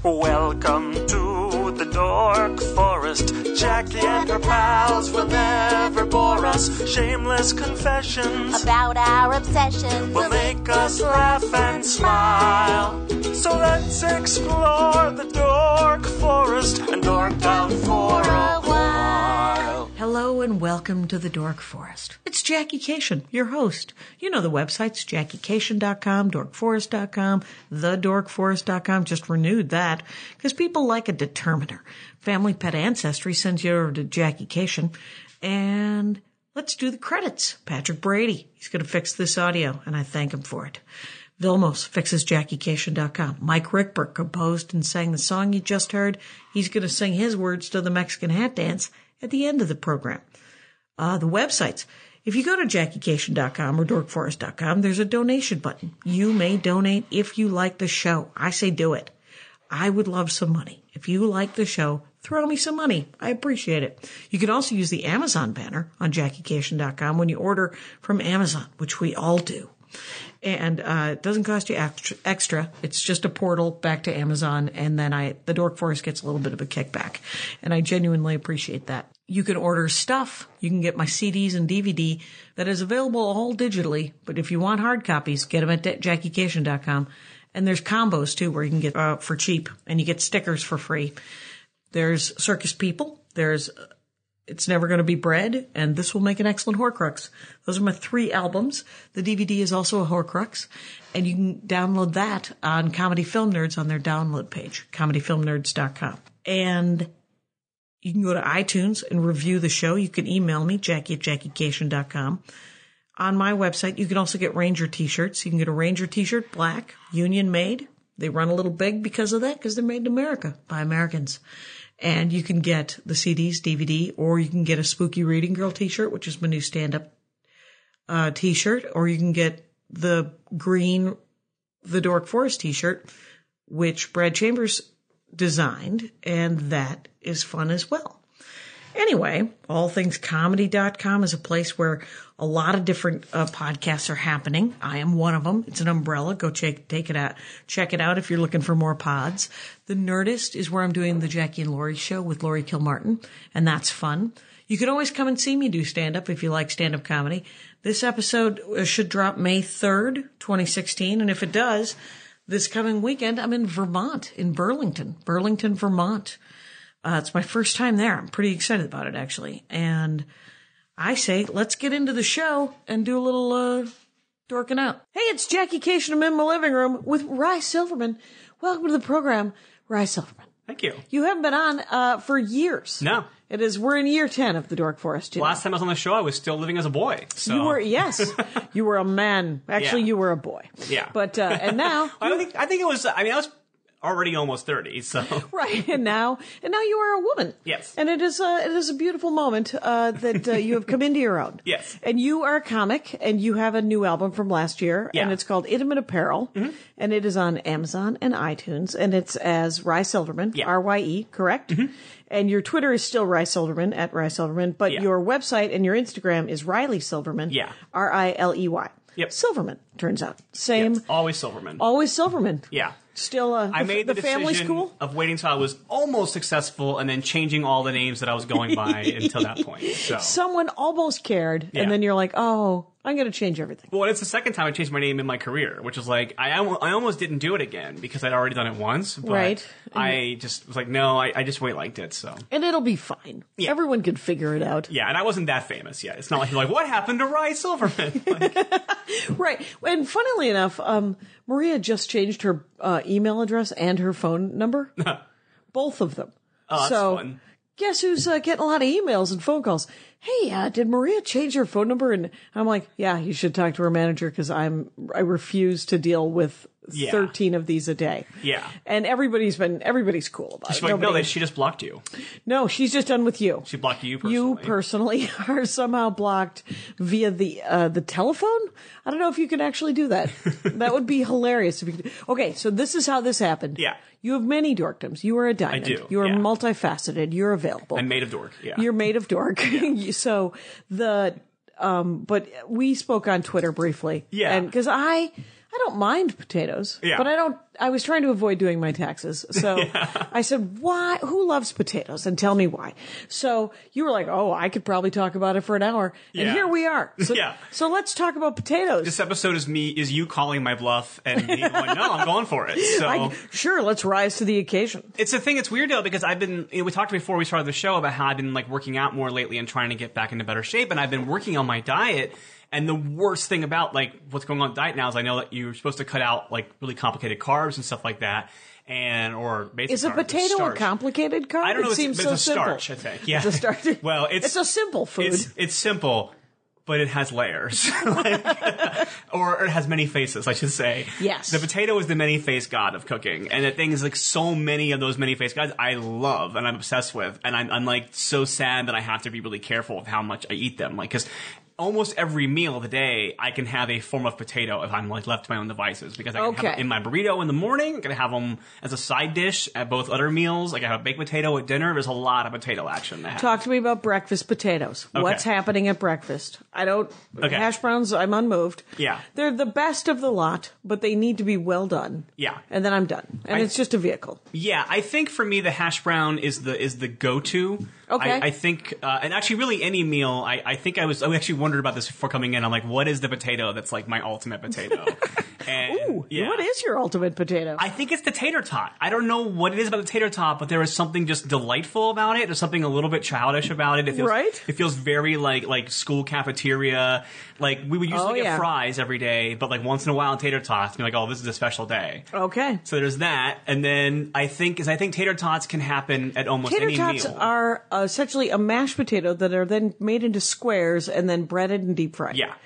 Welcome to the Dork Forest. Jackie and her pals will never bore us. Shameless confessions about our obsession will make us laugh and smile. So let's explore the Dork Forest and dork out for a while. Hello and welcome to the Dork Forest. It's Jackie Cation, your host. You know the websites, JackieCation.com, DorkForest.com, TheDorkForest.com. Just renewed that because people like a determiner. Family Pet Ancestry sends you over to Jackie Cation. And let's do the credits. Patrick Brady, he's going to fix this audio, and I thank him for it. Vilmos fixes JackieCation.com. Mike Rickberg composed and sang the song you just heard. He's going to sing his words to the Mexican hat dance at the end of the program. The websites. If you go to JackieCation.com or DorkForest.com, there's a donation button. You may donate if you like the show. I say do it. I would love some money. If you like the show, throw me some money. I appreciate it. You can also use the Amazon banner on JackieCation.com when you order from Amazon, which we all do. And it doesn't cost you extra. It's just a portal back to Amazon, and then the Dork Forest gets a little bit of a kickback, and I genuinely appreciate that. You can order stuff. You can get my CDs and DVD that is available all digitally, but if you want hard copies, get them at JackieCation.com. And there's combos too, where you can get for cheap, and you get stickers for free. There's Circus People. There's It's Never Gonna Be Bread, and This Will Make an Excellent Horcrux. Those are my 3 albums. The DVD is also a Horcrux, and you can download that on Comedy Film Nerds on their download page, comedyfilmnerds.com. And you can go to iTunes and review the show. You can email me, Jackie@JackieCation.com. On my website, you can also get Ranger t-shirts. You can get a Ranger t-shirt, black, union made. They run a little big because of that, because they're made in America by Americans. And you can get the CDs, DVD, or you can get a Spooky Reading Girl t-shirt, which is my new stand-up t-shirt, or you can get the green The Dork Forest t-shirt, which Brad Chambers designed, and that is fun as well. Anyway, allthingscomedy.com is a place where a lot of different podcasts are happening. I am one of them. It's an umbrella. Go check it out. Check it out if you're looking for more pods. The Nerdist is where I'm doing the Jackie and Laurie show with Laurie Kilmartin, and that's fun. You can always come and see me do stand-up if you like stand-up comedy. This episode should drop May 3rd, 2016, and if it does, this coming weekend, I'm in Vermont, in Burlington, Vermont. It's my first time there. I'm pretty excited about it, actually. And I say, let's get into the show and do a little dorking out. Hey, it's Jackie Cation. I'm in my living room with Rye Silverman. Welcome to the program, Rye Silverman. Thank you. You haven't been on for years. No. We're in year 10 of the Dork Forest. Last time I was on the show, I was still living as a boy. So. You were, yes. You were a man. Actually, You were a boy. Yeah. But, and now. I think it was, I was already almost 30, so. Right, and now you are a woman. Yes. And it is a beautiful moment that you have come into your own. Yes. And you are a comic, and you have a new album from last year, yeah. And it's called Intimate Apparel, and it is on Amazon and iTunes, and it's as Rye Silverman, yeah. R-Y-E, correct? Mm-hmm. And your Twitter is still Rye Silverman, at Rye Silverman, but your website and your Instagram is Riley Silverman, R-I-L-E-Y. Yep. Silverman, turns out. Same. Yes, always Silverman. Always Silverman. Yeah. Still, I made the family's decision cool? of waiting until I was almost successful and then changing all the names that I was going by until that point. So. Someone almost cared, Yeah. and then you're like, oh, I'm going to change everything. Well, it's the second time I changed my name in my career, which is like, I almost didn't do it again because I'd already done it once. But right. I just was like, no, I just really liked it, so. And it'll be fine. Yeah. Everyone can figure it out. Yeah, and I wasn't that famous yet. It's not like you're like, what happened to Rye Silverman? Like, Right. And funnily enough, Maria just changed her email address and her phone number. Both of them. Oh, that's fun. Guess who's getting a lot of emails and phone calls? Hey, did Maria change her phone number? And I'm like, yeah, you should talk to her manager because I refuse to deal with 13 of these a day. Yeah. And everybody's cool about it. Like, no, she just blocked you. No, she's just done with you. She blocked you personally. You personally are somehow blocked via the telephone. I don't know if you can actually do that. That would be hilarious if you could. Okay, so this is how this happened. Yeah. You have many dorkdoms. You are a diamond. I do. You are yeah. multifaceted. You're available. I'm made of dork. Yeah. You're made of dork. Yeah. So but we spoke on Twitter briefly. Yeah. And because I don't mind potatoes. Yeah. But I don't I was trying to avoid doing my taxes. So I said, why? Who loves potatoes? And tell me why. So you were like, oh, I could probably talk about it for an hour. And here we are. So, so let's talk about potatoes. This episode is you calling my bluff and me going, no, I'm going for it. So sure, let's rise to the occasion. It's a thing. It's weird though, because I've been, we talked before we started the show about how I've been like working out more lately and trying to get back into better shape. And I've been working on my diet. And the worst thing about like what's going on with diet now is I know that you're supposed to cut out like really complicated carbs and stuff like that. Or basic is a carbs, potato a complicated carb? I don't know. It seems so it's a simple. starch, I think. Yeah. It's a starch. Well, it's a simple food. It's simple, but it has layers. Or it has many faces, I should say. Yes. The potato is the many-faced god of cooking. And the thing is, like, so many of those many-faced gods I love and I'm obsessed with. And I'm like, so sad that I have to be really careful of how much I eat them. Like, because almost every meal of the day, I can have a form of potato if I'm like left to my own devices, because I can have it in my burrito in the morning. I can have them as a side dish at both other meals. Like I have a baked potato at dinner. There's a lot of potato action there. Talk to me about breakfast potatoes. Okay. What's happening at breakfast? Hash browns, I'm unmoved. Yeah. They're the best of the lot, but they need to be well done. Yeah. And then I'm done. And it's just a vehicle. Yeah, I think for me the hash brown is the go-to. Okay. I think, and actually really any meal, I think I actually wondered about this before coming in. I'm like, what is the potato that's like my ultimate potato? And, Ooh, what is your ultimate potato? I think it's the tater tot. I don't know what it is about the tater tot, but there is something just delightful about it. There's something a little bit childish about it. It feels, right? It feels very like school cafeteria. Like we would usually get fries every day, but like once in a while tater tots, and you're like, oh, this is a special day. Okay. So there's that, and then I think tater tots can happen at almost any meal. Tater tots are essentially a mashed potato that are then made into squares and then breaded and deep fried. Yeah.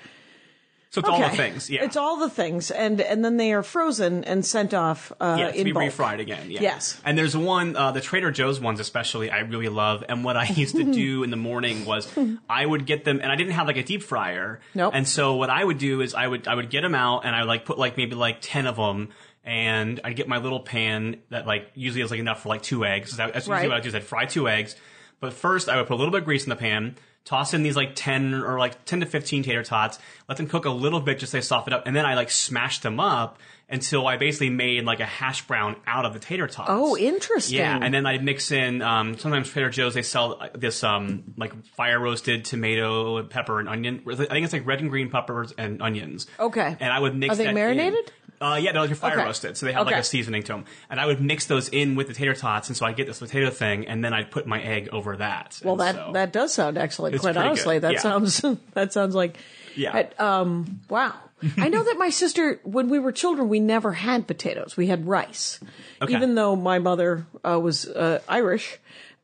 So it's all the things. Yeah. It's all the things, and then they are frozen and sent off to in be bulk. refried again. Yeah. Yes. And there's one, the Trader Joe's ones especially, I really love. And what I used to do in the morning was I would get them, and I didn't have like a deep fryer. Nope. And so what I would do is I would get them out, and I would like put like maybe like 10 of them. And I'd get my little pan that like usually is like enough for like 2 eggs. So that's usually what I do is I'd fry 2 eggs. But first I would put a little bit of grease in the pan, toss in these like 10 to 15 tater tots, let them cook a little bit just so they soften up, and then I like smashed them up until I basically made like a hash brown out of the tater tots. Oh, interesting. Yeah, and then I'd mix in, sometimes Trader Joe's, they sell this like fire roasted tomato, pepper, and onion. I think it's like red and green peppers and onions. Okay. And I would mix Are they that marinated? Yeah, they're fire roasted, so they have like a seasoning to them. And I would mix those in with the tater tots, and so I'd get this potato thing, and then I'd put my egg over that. Well, that does sound excellent. It's quite pretty honestly, good. that sounds like wow. I know that my sister, when we were children, we never had potatoes. We had rice, even though my mother was Irish.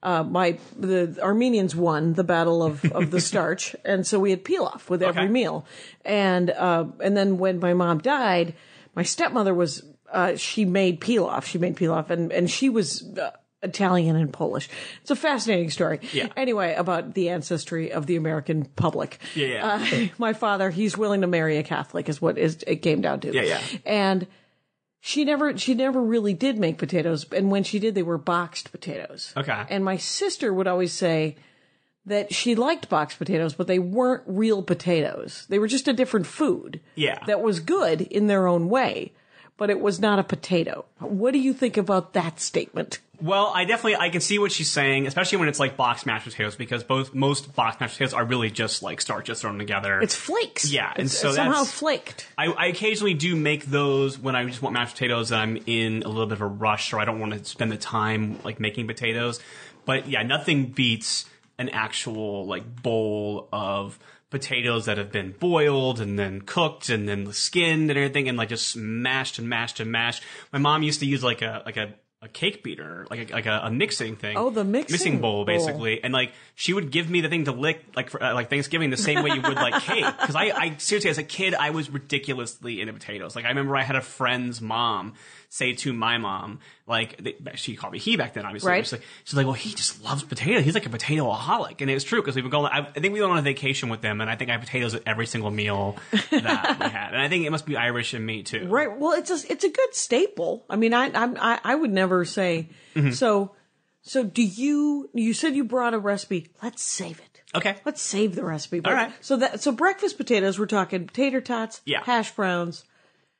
The Armenians won the battle of the starch, and so we had pilaf with every meal. And then when my mom died, my stepmother was, she made pilaf, and she was, Italian and Polish. It's a fascinating story. Yeah. Anyway, about the ancestry of the American public. Yeah. My father, he's willing to marry a Catholic is what it came down to. Yeah. And she never really did make potatoes. And when she did, they were boxed potatoes. Okay. And my sister would always say that she liked boxed potatoes, but they weren't real potatoes. They were just a different food. Yeah. That was good in their own way, but it was not a potato. What do you think about that statement? Well, I can see what she's saying, especially when it's like boxed mashed potatoes, because most boxed mashed potatoes are really just like starch just thrown together. It's flakes. Yeah, and it's so somehow that's flaked. I occasionally do make those when I just want mashed potatoes and I'm in a little bit of a rush, or I don't want to spend the time like making potatoes. But yeah, nothing beats an actual like bowl of potatoes that have been boiled and then cooked and then skinned and everything, and like just mashed and mashed and mashed. My mom used to use like a cake beater, like a mixing thing. Oh, the mixing bowl, basically. And like she would give me the thing to lick, like for like Thanksgiving, the same way you would like cake. Because I seriously, as a kid, I was ridiculously into potatoes. Like I remember I had a friend's mom say to my mom, like she called me he back then, obviously. Right. She's like, well, he just loves potatoes. He's like a potatoaholic, and it's true because we've been going. I think we went on a vacation with them, and I think I had potatoes at every single meal that we had. And I think it must be Irish in me too. Right. Well, it's a good staple. I mean, I would never say so. So do you said you brought a recipe? Let's save it. Okay. Let's save the recipe. All right. So breakfast potatoes. We're talking tater tots. Yeah. Hash browns.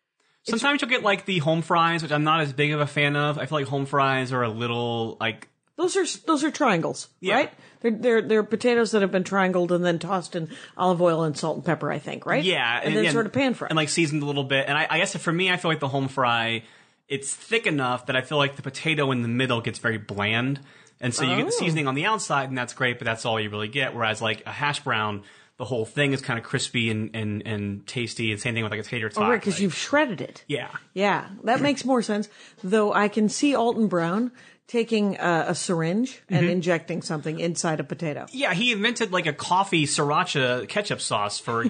Sometimes you'll get like the home fries, which I'm not as big of a fan of. I feel like home fries are a little like Those are triangles, Yeah. right? They're potatoes that have been triangled and then tossed in olive oil and salt and pepper, I think, right? yeah, and then sort of pan fried. and like seasoned a little bit. And I guess for me, I feel like the home fry, it's thick enough that I feel like the potato in the middle gets very bland, and so you get the seasoning on the outside, and that's great, but that's all you really get. Whereas like a hash brown, the whole thing is kind of crispy and tasty, and same thing with like a tater tot. Oh, right, because like- you've shredded it. yeah. Yeah, that makes more sense. Though I can see Alton Brown taking a syringe and injecting something inside a potato. Yeah, he invented like a coffee sriracha ketchup sauce for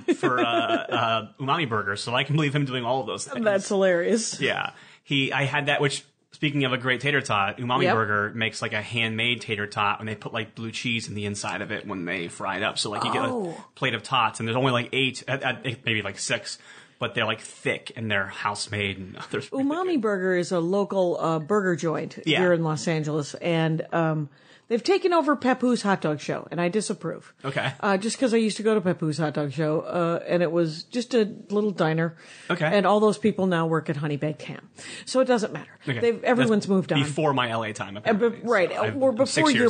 umami burgers, so I can believe him doing all of those things. That's hilarious. Yeah, I had that. Which, speaking of a great tater tot, Umami Yep. Burger makes like a handmade tater tot, and they put like blue cheese in the inside of it when they fry it up. So like you get a plate of tots, and there's only like 8, maybe like 6. But they're like thick and they're house made. And there's Umami Burger is a local burger joint Yeah. here in Los Angeles, and they've taken over Papoose Hot Dog Show, and I disapprove. Okay. Just because I used to go to Papoose Hot Dog Show, and it was just a little diner. Okay. And all those people now work at Honey Baked Ham, so it doesn't matter. Okay. Everyone's That's moved on. before my LA time. Right, or before your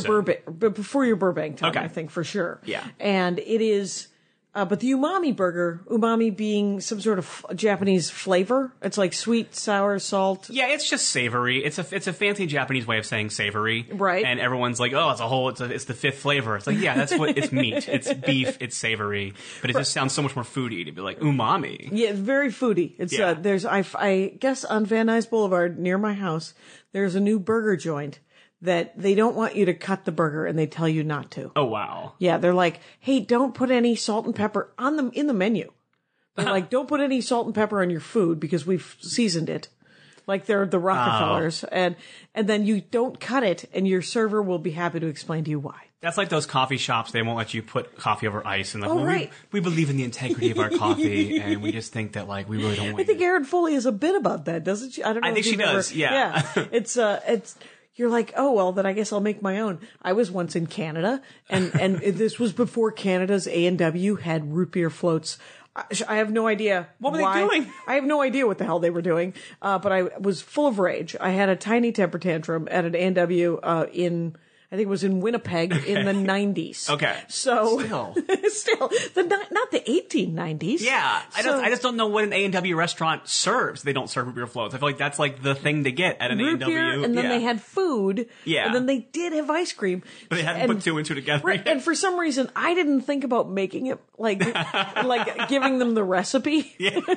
Burbank time, Okay. I think for sure. Yeah. And it is, but the umami burger, umami being some sort of Japanese flavor. It's like sweet, sour, salt. Yeah, it's just savory. It's a fancy Japanese way of saying savory, Right. And everyone's like, oh, it's the 5th flavor. It's like, yeah, that's what it's meat. It's beef. It's savory, but it just sounds so much more foodie to be like umami. Yeah, very foodie. It's Yeah. I guess on Van Nuys Boulevard near my house, there's a new burger joint that they don't want you to cut the burger and they tell you not to. Oh wow. Yeah, they're like, hey, don't put any salt and pepper in the menu. They're like, don't put any salt and pepper on your food because we've seasoned it. Like they're the Rockefellers. And then you don't cut it and your server will be happy to explain to you why. That's like those coffee shops. They won't let you put coffee over ice, and like, well, right. we believe in the integrity of our coffee, and we just think that like we really don't want. I think Erin Foley has a bit about that, doesn't she? I don't know. I think if she you've does, yeah. Yeah. It's you're like, oh well, then I guess I'll make my own. I was once in Canada, and this was before Canada's A&W had root beer floats. I have no idea What were they doing? I have no idea what the hell they were doing. But I was full of rage. I had a tiny temper tantrum at an A&W in. I think it was in Winnipeg in the 90s. Okay. So Still. not the 1890s. Yeah, I So- just don't know what an A&W restaurant serves. They don't serve root beer floats. I feel like that's like the thing to get at an root A&W. beer, and then Yeah. they had food. Yeah. And then they did have ice cream. But they hadn't put 2 and 2 together. Right, yet. and for some reason, I didn't think about making it like giving them the recipe.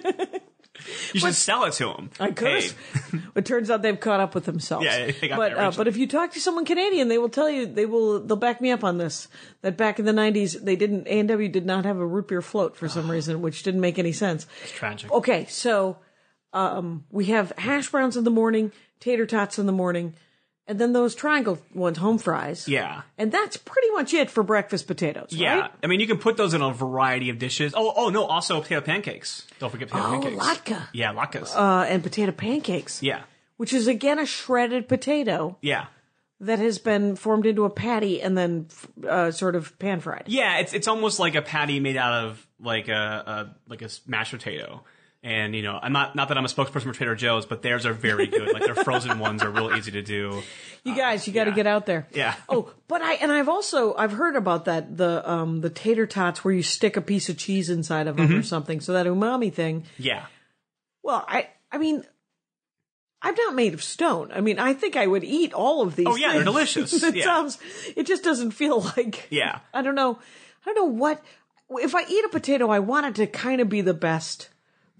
You should sell it to them. I could. It turns out they've caught up with themselves. Yeah, they got but there but if you talk to someone Canadian, they will tell you they'll back me up on this. That back in the 90s, A&W did not have a root beer float for some reason, which didn't make any sense. It's tragic. Okay, so we have hash browns in the morning, tater tots in the morning, and then those triangle ones, home fries. Yeah. And that's pretty much it for breakfast potatoes, Yeah, right? I mean, you can put those in a variety of dishes. Oh no, also potato pancakes. Don't forget potato pancakes. latke. Yeah, latkes. And potato pancakes. yeah, Which is, again, a shredded potato yeah, that has been formed into a patty and then sort of pan-fried. yeah. It's almost like a patty made out of like a mashed potato. And I'm not that I'm a spokesperson for Trader Joe's, but theirs are very good. Like their frozen ones are real easy to do. You guys, you got to get out there. Yeah. Oh, but I've heard about that, the tater tots where you stick a piece of cheese inside of them or something. So that umami thing. Yeah. Well, I mean, I'm not made of stone. I mean, I think I would eat all of these. Oh yeah, things. they're delicious. It just doesn't feel like. Yeah. I don't know what. If I eat a potato, I want it to kind of be the best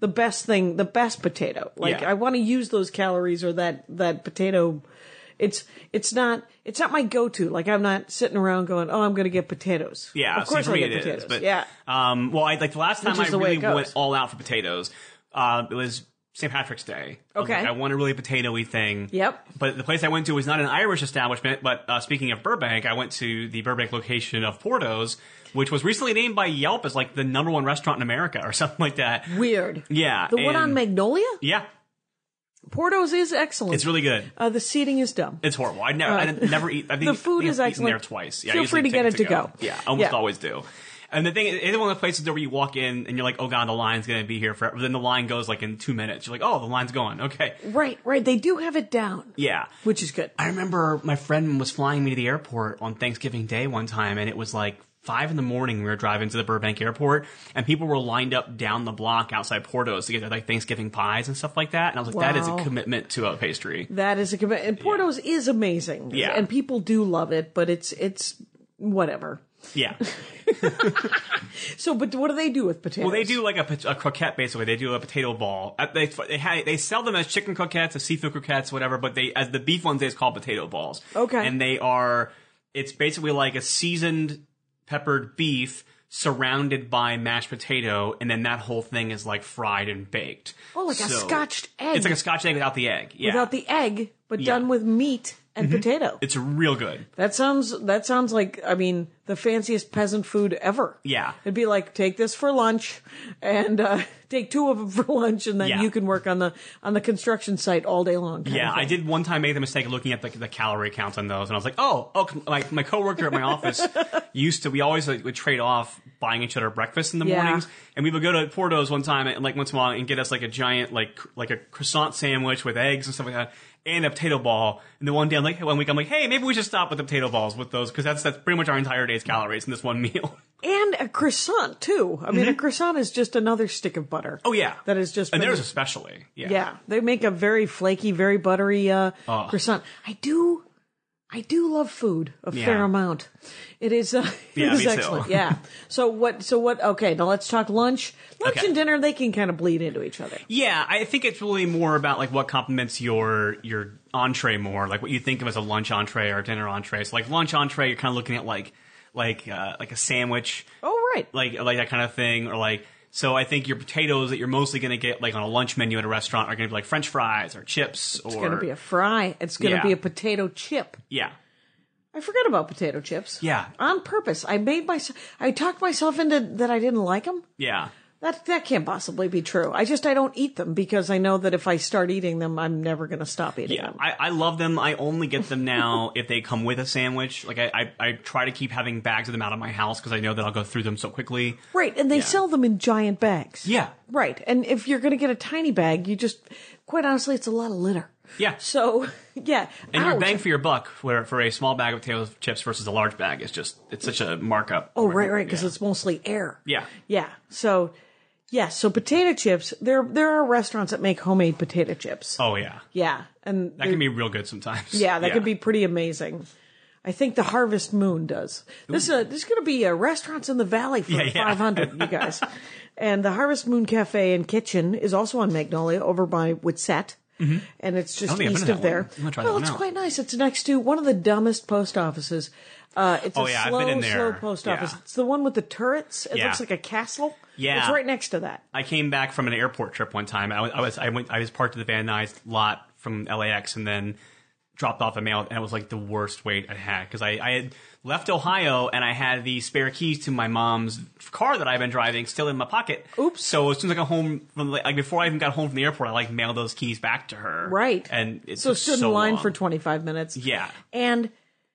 potato. Like Yeah. I want to use those calories or that potato. It's not my go-to. Like I'm not sitting around going, oh, I'm going to get potatoes. Yeah, of course see, for I me get it potatoes. is. But, yeah. well, like the last time Which I is the way really it goes. went all out for potatoes, it was St. Patrick's Day. I was Okay. like, I want a really potato-y thing. Yep. But the place I went to was not an Irish establishment, but speaking of Burbank, I went to the Burbank location of Porto's, which was recently named by Yelp as like the #1 restaurant in America or something like that. Weird. Yeah. The one on and- Magnolia? Yeah. Porto's is excellent. It's really good. The seating is dumb. It's horrible. I never eat. I think The food I is think I've eaten excellent. there twice. Yeah, I Feel usually free to take get it to go. Yeah, almost Yeah. always do. And the thing is, it's one of the places where you walk in and you're like, oh god, the line's going to be here forever. Then the line goes like in 2 minutes. You're like, oh, the line's going. Okay. Right. They do have it down. Yeah. Which is good. I remember my friend was flying me to the airport on Thanksgiving Day one time, and it was like 5 a.m. We were driving to the Burbank airport, and people were lined up down the block outside Porto's to get their like Thanksgiving pies and stuff like that. And I was like, that is a commitment to a pastry. That is a commitment. And Porto's is amazing. Yeah. And people do love it, but it's whatever. Yeah. So, but what do they do with potatoes? Well, they do like a croquette, basically. They do a potato ball. They sell them as chicken croquettes, as seafood croquettes, whatever, but as the beef ones, it's called potato balls. Okay. And it's basically like a seasoned peppered beef surrounded by mashed potato, and then that whole thing is like fried and baked. Oh, like a scotched egg. It's like a scotched egg without the egg. Yeah. Without the egg, but done with meat and potato. It's real good. That sounds like, I mean, the fanciest peasant food ever. Yeah. It'd be like, take this for lunch and take 2 of them for lunch, and then you can work on the construction site all day long. Yeah, I did one time make the mistake of looking at the calorie counts on those, and I was like, oh, my coworker at my office we always would trade off buying each other breakfast in the mornings, and we would go to Porto's one time and like once in a while and get us like a giant like a croissant sandwich with eggs and stuff like that, and a potato ball. And the one day, one week, I'm like, hey, maybe we should stop with the potato balls with those, because that's pretty much our entire day's calories in this one meal. And a croissant too. I mean, a croissant is just another stick of butter. Oh yeah, that is just. And theirs especially. Yeah. Yeah, they make a very flaky, very buttery croissant. I do love food a fair amount. It is. It is excellent. Too. Yeah. So what? Okay, now let's talk lunch. Lunch and dinner, they can kind of bleed into each other. Yeah, I think it's really more about like what complements your entree more, like what you think of as a lunch entree or a dinner entree. So like lunch entree, you're kind of looking at like a sandwich. Oh right. Like that kind of thing, or like. So I think your potatoes that you're mostly going to get like on a lunch menu at a restaurant are going to be like French fries or chips. It's going to be a fry. It's going to be a potato chip. Yeah. I forgot about potato chips. Yeah. On purpose. I talked myself into that I didn't like them. Yeah. That can't possibly be true. I don't eat them because I know that if I start eating them, I'm never going to stop eating them. I love them. I only get them now if they come with a sandwich. Like I try to keep having bags of them out of my house because I know that I'll go through them so quickly. Right, and they sell them in giant bags. Yeah. Right, and if you're going to get a tiny bag, quite honestly, it's a lot of litter. Yeah. So, yeah. And your bang for your buck for a small bag of potato chips versus a large bag is it's such a markup. Oh, right, because it's mostly air. Yeah. Yeah, so potato chips, there are restaurants that make homemade potato chips. Oh, yeah. Yeah. And that can be real good sometimes. Yeah, that could be pretty amazing. I think the Harvest Moon does. This is going to be restaurants in the Valley for 500, you guys. And the Harvest Moon Cafe and Kitchen is also on Magnolia over by Whitsett. Mm-hmm. And it's just east of there. It's quite nice. It's next to one of the dumbest post offices. It's I've been in there. slow post office. It's the one with the turrets. It looks like a castle. Yeah, it's right next to that. I came back from an airport trip one time. I was parked at the Van Nuys lot from LAX and then dropped off a mail, and it was like the worst wait I had because I had left Ohio and I had the spare keys to my mom's car that I've been driving still in my pocket. Oops! So as soon as I got home from before I even got home from the airport, I mailed those keys back to her. Right, and it stood in line for 25 minutes. Yeah, and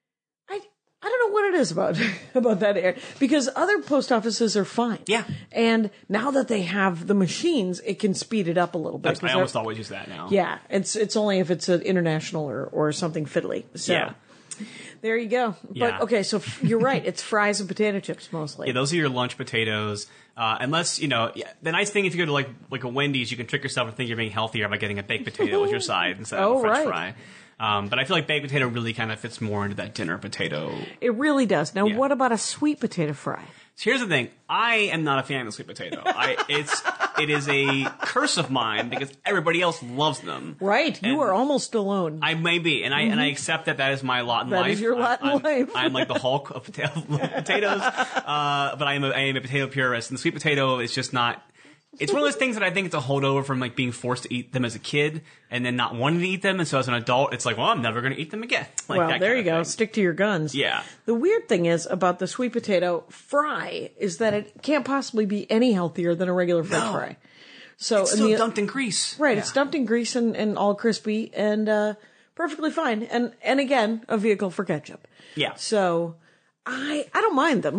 I don't know what it is about that area because other post offices are fine. Yeah. And now that they have the machines, it can speed it up a little bit. I almost always use that now. Yeah. It's only if it's an international or something fiddly. So there you go. But okay, so you're right. It's fries and potato chips mostly. Yeah, those are your lunch potatoes. Unless, the nice thing if you go to like a Wendy's, you can trick yourself and think you're being healthier by getting a baked potato with your side instead of a French fry. But I feel like baked potato really kind of fits more into that dinner potato. It really does. Now, what about a sweet potato fry? So here's the thing. I am not a fan of the sweet potato. It is a curse of mine because everybody else loves them. Right. You are almost alone. I may be. And I accept that is my lot in life. That is your lot in life. I'm like the Hulk of potatoes. But I am a potato purist. And the sweet potato is just not... It's one of those things that I think it's a holdover from like being forced to eat them as a kid and then not wanting to eat them. And so as an adult, it's like, well, I'm never going to eat them again. Like well, there you go. Thing. Stick to your guns. Yeah. The weird thing is about the sweet potato fry is that it can't possibly be any healthier than a regular French fry. So it's still dumped in grease. Right. Yeah. It's dumped in grease and all crispy and perfectly fine. And again, a vehicle for ketchup. Yeah. So I don't mind them.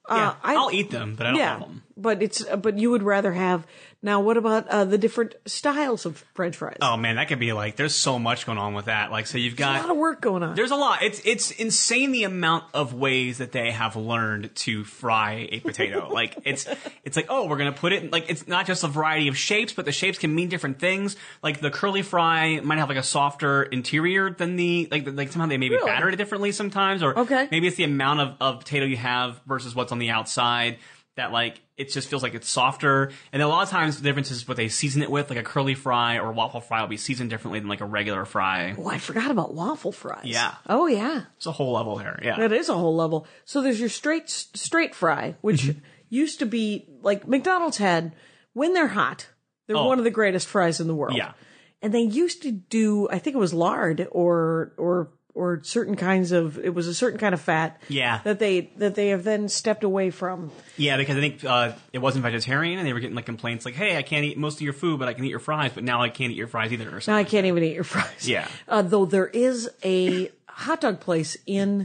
Yeah, I'll eat them, but I don't love them. But you would rather have. Now, what about the different styles of French fries? Oh man, that could be like. There's so much going on with that. Like, so you've got There's a lot of work going on. There's a lot. It's insane the amount of ways that they have learned to fry a potato. Like it's like, oh, we're gonna put it in, like, it's not just a variety of shapes, but the shapes can mean different things. Like the curly fry might have like a softer interior than the like somehow they maybe batter it differently sometimes, or maybe it's the amount of potato you have versus what's on the outside. That like it just feels like it's softer, and a lot of times the difference is what they season it with. Like a curly fry or a waffle fry will be seasoned differently than like a regular fry. Oh, I forgot about waffle fries. Yeah. Oh yeah. It's a whole level here. Yeah. That is a whole level. So there's your straight fry, which used to be like McDonald's had when they're hot. They're one of the greatest fries in the world. Yeah. And they used to do, I think it was lard or certain kinds of, it was a certain kind of fat. Yeah. That they have then stepped away from. Yeah, because I think it wasn't vegetarian, and they were getting like complaints like, "Hey, I can't eat most of your food, but I can eat your fries." But now I can't eat your fries either. Or something. Now I can't even eat your fries. Yeah. Though there is a hot dog place in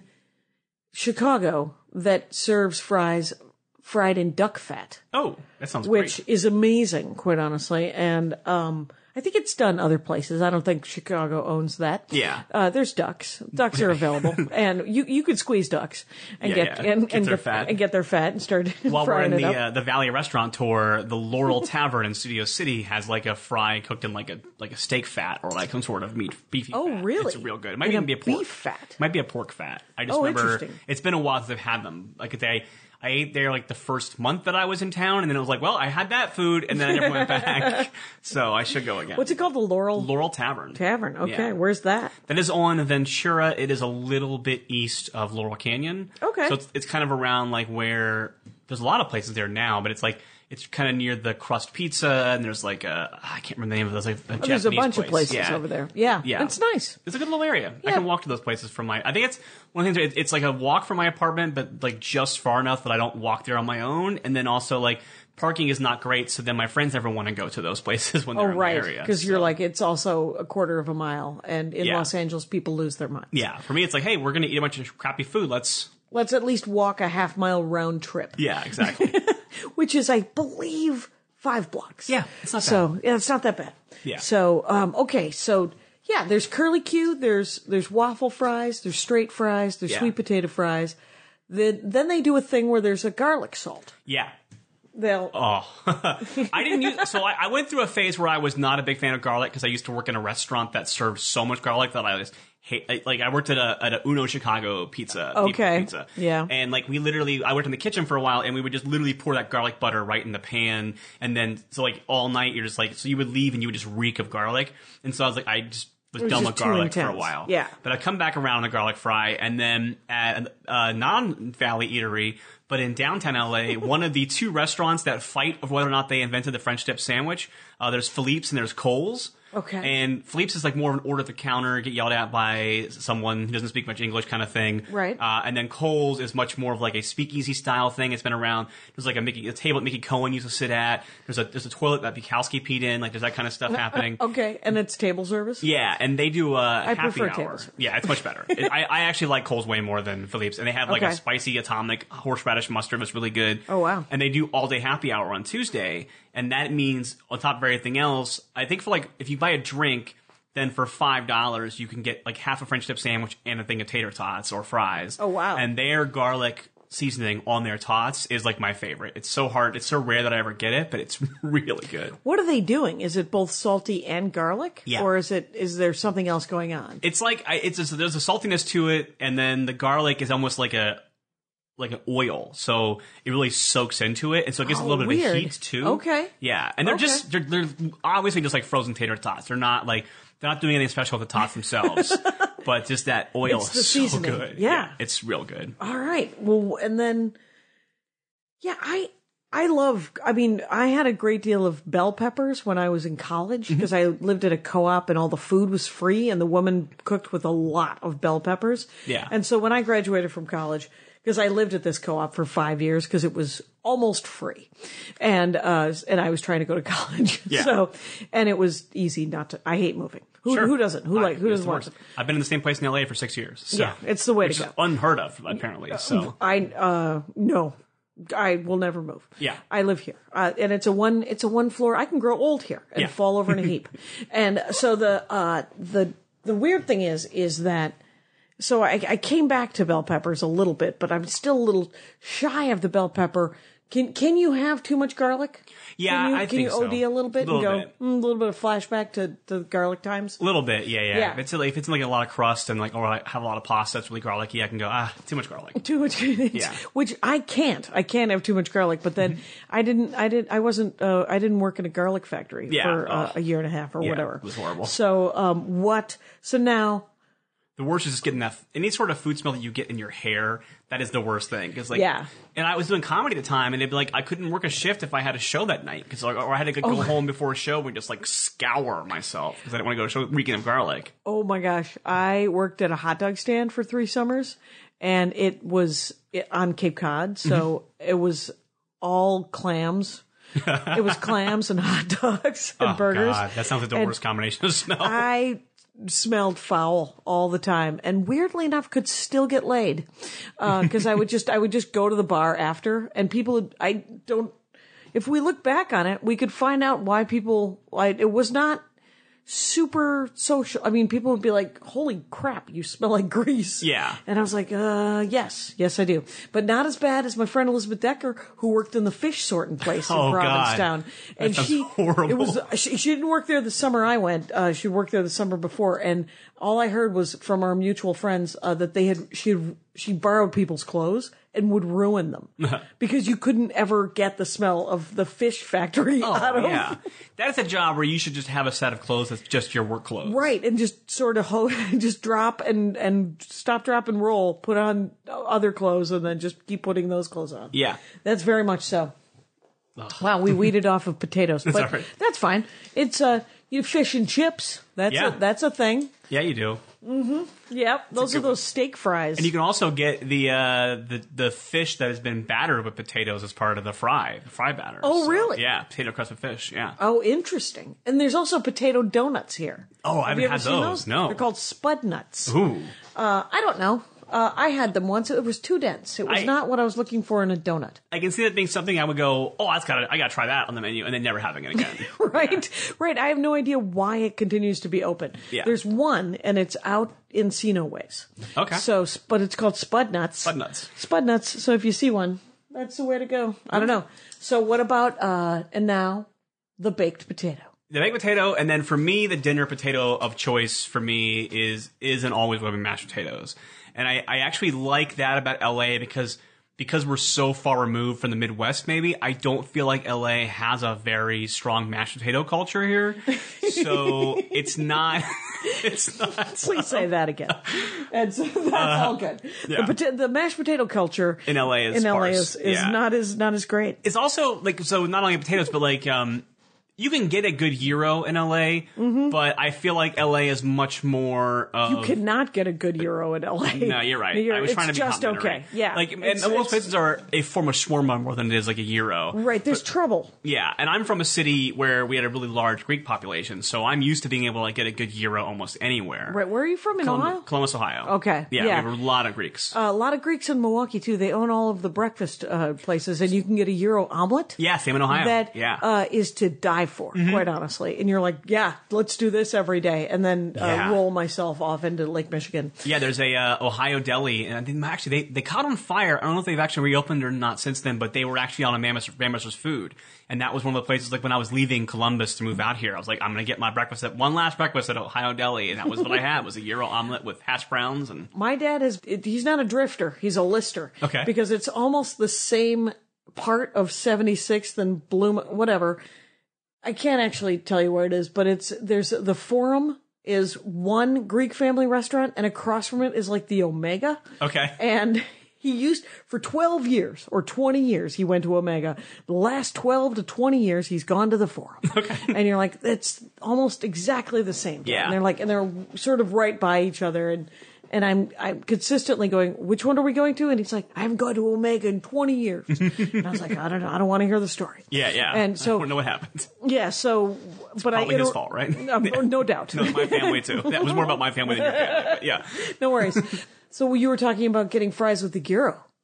Chicago that serves fries fried in duck fat. Oh, that sounds which great. is amazing, quite honestly. And I think it's done other places. I don't think Chicago owns that. Yeah. There's ducks. Ducks are available, and you could squeeze ducks and get their fat and start While we're frying in it up. the Valley Restaurant Tour, the Laurel Tavern in Studio City has like a fry cooked in like a steak fat or like some sort of beefy fat. Oh, really? It's real good. It might even be a pork beef fat. Might be a pork fat. I just remember interesting. It's been a while since I've had them. Like I ate there like the first month that I was in town, and then it was like, well, I had that food, and then I never went back. So I should go again. What's it called? The Laurel Tavern. Tavern. Okay, Yeah. Where's that? That is on Ventura. It is a little bit east of Laurel Canyon. Okay. So it's kind of around like where there's a lot of places there now, but it's like it's kind of near the Crust Pizza, and there's like I can't remember the name of those. Like a There's a Japanese bunch place. of places Yeah. over there. Yeah, Yeah. it's nice. It's a good little area. I Yeah. can walk to those places from my. I think it's one of the things. It's like a walk from my apartment, but like just far enough that I don't walk there on my own, and then also like. Parking is not great, so then my friends never want to go to those places when they're in the area. Because you're like, it's also a quarter of a mile, and in Yeah. Los Angeles, people lose their minds. Yeah, for me, it's like, hey, we're going to eat a bunch of crappy food. Let's at least walk a half-mile round trip. Yeah, exactly. Which is, I believe, 5 blocks. Yeah, it's not bad. So, yeah, it's not that bad. Yeah. So, okay, so, yeah, there's curly Q, there's waffle fries, there's straight fries, there's Yeah. sweet potato fries. Then they do a thing where there's a garlic salt. Yeah. They'll I didn't use. So I went through a phase where I was not a big fan of garlic because I used to work in a restaurant that served so much garlic that I just hate. Like I worked at a Uno Chicago pizza. Okay. Pizza. Yeah. And like I worked in the kitchen for a while, and we would just literally pour that garlic butter right in the pan, and then so like all night you're just like so you would leave and you would just reek of garlic, and so I was like I just. Was was done just with too garlic for a intense. while. Yeah. But I come back around on a garlic fry, and then at a non-Valley eatery, but in downtown LA, one of the 2 restaurants that fight of whether or not they invented the French dip sandwich, there's Philippe's and there's Cole's. Okay. And Philippe's is like more of an order at the counter, get yelled at by someone who doesn't speak much English kind of thing. Right. And then Cole's is much more of like a speakeasy style thing. It's been around. There's like a table that Mickey Cohen used to sit at. There's a toilet that Bukowski peed in. Like there's that kind of stuff happening. Okay, and it's table service? Yeah, and they do a happy prefer hour. table service. Yeah, it's much better. I actually like Cole's way more than Philippe's, and they have like Okay. a spicy atomic horseradish mustard that's really good. Oh, wow. And they do all day happy hour on Tuesday, and that means on top of everything else, I think for like if you buy a drink, then for $5 you can get like half a French dip sandwich and a thing of tater tots or fries. Oh, wow. And their garlic seasoning on their tots is like my favorite. It's so hard. It's so rare that I ever get it, but it's really good. What are they doing? Is it both salty and garlic? Yeah. Or is there something else going on? It's like there's a saltiness to it, and then the garlic is almost like an oil, so it really soaks into it, and so it gives a little bit weird. of a heat too. Okay. Yeah, and they're obviously just like frozen tater tots. They're not doing anything special with the tots themselves, but just that oil It's the is so seasoning. good. Yeah. It's real good. All right. Well, and then, yeah, I had a great deal of bell peppers when I was in college because I lived at a co-op and all the food was free and the woman cooked with a lot of bell peppers. Yeah. And so when I graduated from college, because I lived at this co-op for 5 years because it was almost free. And I was trying to go to college. Yeah. So, and it was easy not to, I hate moving. Who doesn't? Who It's doesn't the want worst. to? I've been in the same place in LA for 6 years. So, Yeah, it's the way which to is go. unheard of, apparently. So No. I will never move. Yeah. I live here. And it's a one floor. I can grow old here and fall over in a heap. And so the weird thing is that, so I came back to bell peppers a little bit, but I'm still a little shy of the bell pepper. Can you have too much garlic? Yeah, I think so. Can you OD a little bit and go, a little bit of flashback to the garlic times? A little bit, yeah. If it's like a lot of crust and like, or I have a lot of pasta that's really garlicky, I can go, too much garlic. Too much, which I can't. I can't have too much garlic. But then I didn't work in a garlic factory for a year and a half or whatever. It was horrible. So So now. The worst is just getting that any sort of food smell that you get in your hair. That is the worst thing. Cause like, and I was doing comedy at the time, and it'd be like I couldn't work a shift if I had a show that night because or I had to go home before a show and just like scour myself because I didn't want to go to a show reeking of garlic. Oh my gosh! I worked at a hot dog stand for 3 summers, and it was on Cape Cod, so it was all clams. It was clams and hot dogs and burgers. God, that sounds like the worst combination of smell. I smelled foul all the time, and weirdly enough could still get laid because I would just go to the bar after, and people if we look back on it, we could find out why people it was not super social. I mean, people would be like, holy crap, you smell like grease. Yeah. And I was like, yes, I do. But not as bad as my friend Elizabeth Decker, who worked in the fish sorting place in Provincetown. And horrible. She didn't work there the summer I went. She worked there the summer before. And all I heard was from our mutual friends, that she borrowed people's clothes and would ruin them because you couldn't ever get the smell of the fish factory out of them. Yeah. That's a job where you should just have a set of clothes that's just your work clothes. Right. And just sort of just drop and stop, drop and roll, put on other clothes and then just keep putting those clothes on. Yeah. That's very much so. Ugh. Wow. We weeded off of potatoes, but that's fine. It's, fish and chips. That's a thing. Yeah, you do. Mm-hmm. Yep, those are those steak fries. And you can also get the fish that has been battered with potatoes as part of the fry batter. Oh, really? Yeah, potato crust with fish, yeah. Oh, interesting. And there's also potato donuts here. Oh, I haven't had those. No. They're called spud nuts. Ooh. I don't know. I had them once. It was too dense. It was not what I was looking for in a donut. I can see that being something I would go, I gotta try that on the menu, and then never having it again. Right. I have no idea why it continues to be open. Yeah. There's one, and it's out in Encino Ways. Okay. So, but it's called Spud Nuts. Spud Nuts. So if you see one, that's the way to go. I don't know. So what about, and now, the baked potato. The baked potato, and then for me, the dinner potato of choice for me is and always will be mashed potatoes. And I actually like that about LA because we're so far removed from the Midwest, maybe, I don't feel like LA has a very strong mashed potato culture here. So it's not. Please say that again. And so that's all good. Yeah. The mashed potato culture in LA is not as great. It's also like, so not only potatoes, but like, you can get a good gyro in LA, but I feel like LA is much more of... You cannot get a good gyro in LA. No, you're right. I was trying to be just okay. Yeah. Like, and most places are a form of shawarma more than it is like a gyro. Right, there's trouble. Yeah, and I'm from a city where we had a really large Greek population, so I'm used to being able to like, get a good gyro almost anywhere. Right, where are you from, in Ohio? Columbus, Ohio. Okay. Yeah, we have a lot of Greeks. A lot of Greeks in Milwaukee, too. They own all of the breakfast places, and you can get a gyro omelet. Yeah, same in Ohio. That is to die for, quite honestly. And you're like, yeah, let's do this every day, and then roll myself off into Lake Michigan. Yeah, there's a Ohio Deli, and I think actually they caught on fire. I don't know if they've actually reopened or not since then, but they were actually on a Mammoster's Food, and that was one of the places. Like when I was leaving Columbus to move out here, I was like, I'm gonna get my one last breakfast at Ohio Deli, and that was what I had was a gyro omelet with hash browns. And my dad he's not a drifter, he's a lister. Okay, because it's almost the same part of 76th and Bloom, whatever. I can't actually tell you where it is, but there's the Forum is one Greek family restaurant, and across from it is like the Omega. Okay. And for 12 years or 20 years, he went to Omega. The last 12 to 20 years, he's gone to the Forum. Okay. And you're like, it's almost exactly the same. Yeah. And they're sort of right by each other. And I'm consistently going, which one are we going to? And he's like, I haven't gone to Omega in 20 years. And I was like, I don't know. I don't want to hear the story. Yeah. And so I don't know what happened. Yeah. So, it's probably his fault, right? No doubt. No, my family too. That was more about my family than your family. But yeah. No worries. So you were talking about getting fries with the gyro.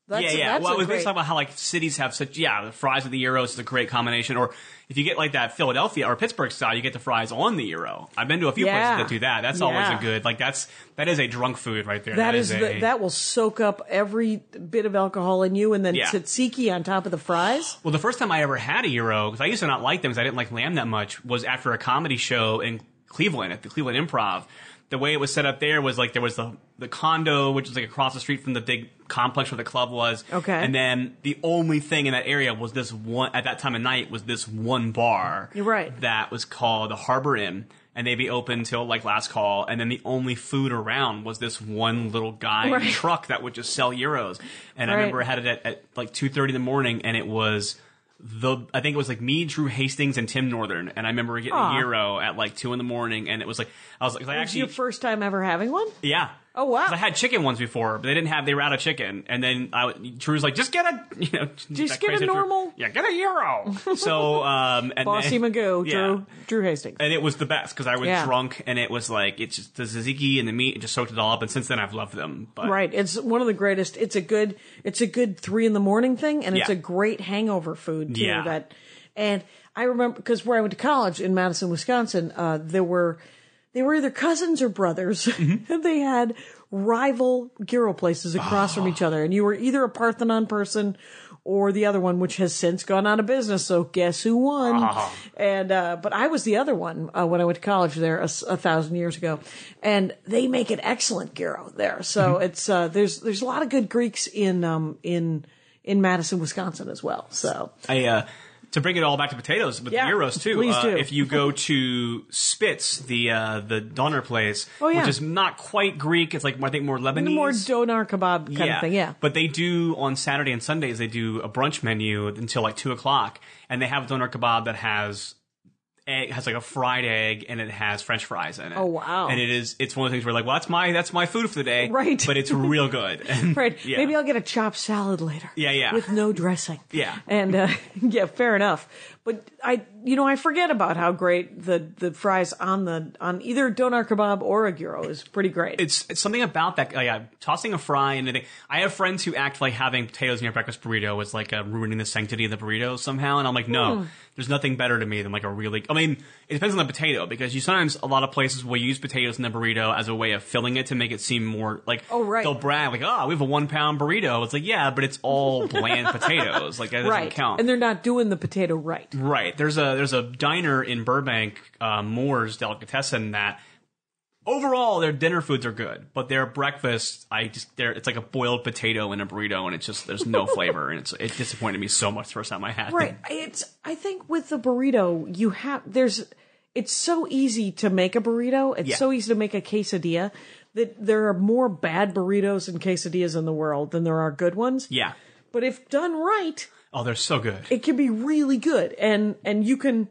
That's, yeah. That's Well, I was great. based about how like cities have such the fries with the gyros is a great combination. Or if you get like that Philadelphia or Pittsburgh style, you get the fries on the gyro. I've been to a few places that do that. That's always a good that is a drunk food right there. That will soak up every bit of alcohol in you, and then tzatziki on top of the fries. Well, the first time I ever had a gyro, because I used to not like them because I didn't like lamb that much, was after a comedy show in Cleveland at the Cleveland Improv. The way it was set up there was like there was the condo, which was like across the street from the big complex where the club was. Okay. And then the only thing in that area was this one, at that time of night, was this one bar. You're right. That was called the Harbor Inn. And they'd be open till like last call. And then the only food around was this one little guy in a truck that would just sell gyros. And I remember I had it at like 2:30 in the morning, and it was I think it was like me, Drew Hastings, and Tim Northern, and I remember getting a gyro at like 2 in the morning, and it was like was your first time ever having one? Yeah. Oh wow! 'Cause I had chicken ones before, but they were out of chicken, and then Drew was like, just get a just get a normal, get a gyro. So and Bossy Magoo, Drew Hastings, and it was the best because I was drunk, and it was like it's just the tzatziki and the meat, it just soaked it all up, and since then I've loved them. But, right, it's one of the greatest. It's a good 3 in the morning thing, and it's a great hangover food too. Yeah. And I remember because where I went to college in Madison, Wisconsin, they were either cousins or brothers, and they had rival gyro places across from each other, and you were either a Parthenon person or the other one, which has since gone out of business. So guess who won? And but I was the other one when I went to college there 1,000 years ago, and they make an excellent gyro there. So it's there's a lot of good Greeks in Madison, Wisconsin as well. So to bring it all back to potatoes with the gyros too. Please do. If you go to Spitz, the doner place, which is not quite Greek, it's like I think more Lebanese, more doner kebab kind of thing. Yeah, but they do on Saturday and Sundays they do a brunch menu until like 2:00, and they have a doner kebab that has like a fried egg, and it has French fries in it. Oh wow! And it's one of the things where like, well, that's my food for the day, right? But it's real good, and, right? Yeah. Maybe I'll get a chopped salad later. Yeah, with no dressing. Yeah, and fair enough. But I forget about how great the fries on either doner kebab or a gyro is pretty great. It's something about that. Tossing a fry and I have friends who act like having potatoes in your breakfast burrito is like ruining the sanctity of the burrito somehow, and I'm like, no. There's nothing better to me than like a really. I mean, it depends on the potato because sometimes a lot of places will use potatoes in the burrito as a way of filling it to make it seem more like. Oh right. They'll brag like, oh, we have a 1 pound burrito. It's like, yeah, but it's all bland potatoes. Like that doesn't count. And they're not doing the potato right. Right. There's a diner in Burbank, Moore's Delicatessen, that overall their dinner foods are good, but their breakfast, it's like a boiled potato in a burrito, and it's just there's no flavor, and it disappointed me so much the first time I had it. Right. I think with the burrito it's so easy to make a burrito. It's so easy to make a quesadilla that there are more bad burritos and quesadillas in the world than there are good ones. Yeah. But if done right, oh, they're so good. It can be really good. And you can,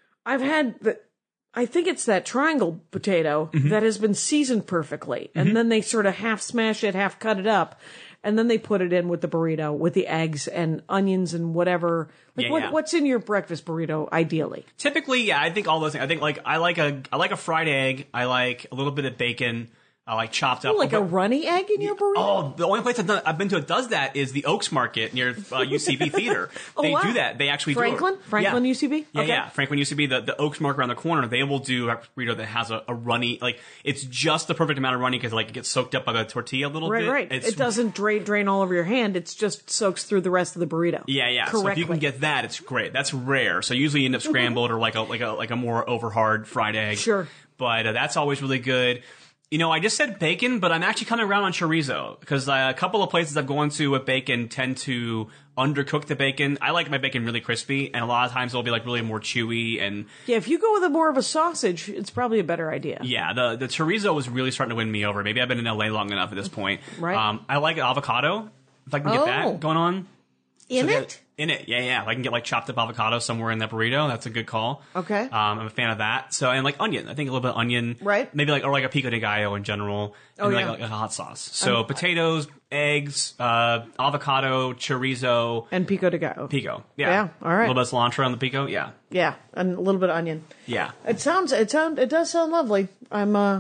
I think it's that triangle potato that has been seasoned perfectly. And then they sort of half smash it, half cut it up. And then they put it in with the burrito, with the eggs and onions and whatever. Like what's in your breakfast burrito ideally? Typically, I think all those things. I think like I like a fried egg. I like a little bit of bacon. I like chopped up. Like a runny egg in your burrito? Oh, the only place I've been to that does that is the Oaks Market near UCB Theater. They do that. They actually Franklin? do it. Franklin UCB? Yeah, okay. yeah. Franklin UCB, the Oaks Market around the corner, they will do a burrito that has a runny, like, it's just the perfect amount of runny because, like, it gets soaked up by the tortilla a little bit. Right. It doesn't drain all over your hand. It's just soaks through the rest of the burrito. Yeah. Correctly. So if you can get that, it's great. That's rare. So usually you end up scrambled or like a more over hard fried egg. Sure. But that's always really good. I just said bacon, but I'm actually coming around on chorizo because a couple of places I've gone to with bacon tend to undercook the bacon. I like my bacon really crispy, and a lot of times it'll be like really more chewy. And yeah, if you go with more of a sausage, it's probably a better idea. Yeah, the chorizo was really starting to win me over. Maybe I've been in LA long enough at this point. Right. I like avocado. If I can get that going on. In it? In it, yeah. If I can get like chopped up avocado somewhere in that burrito, that's a good call. Okay. I'm a fan of that. So, and like onion, I think a little bit of onion. Right. Maybe like a pico de gallo in general. And like a hot sauce. So potatoes, eggs, avocado, chorizo. And pico de gallo. Pico, yeah. Yeah, all right. A little bit of cilantro on the pico, yeah. Yeah, and a little bit of onion. Yeah. It does sound lovely.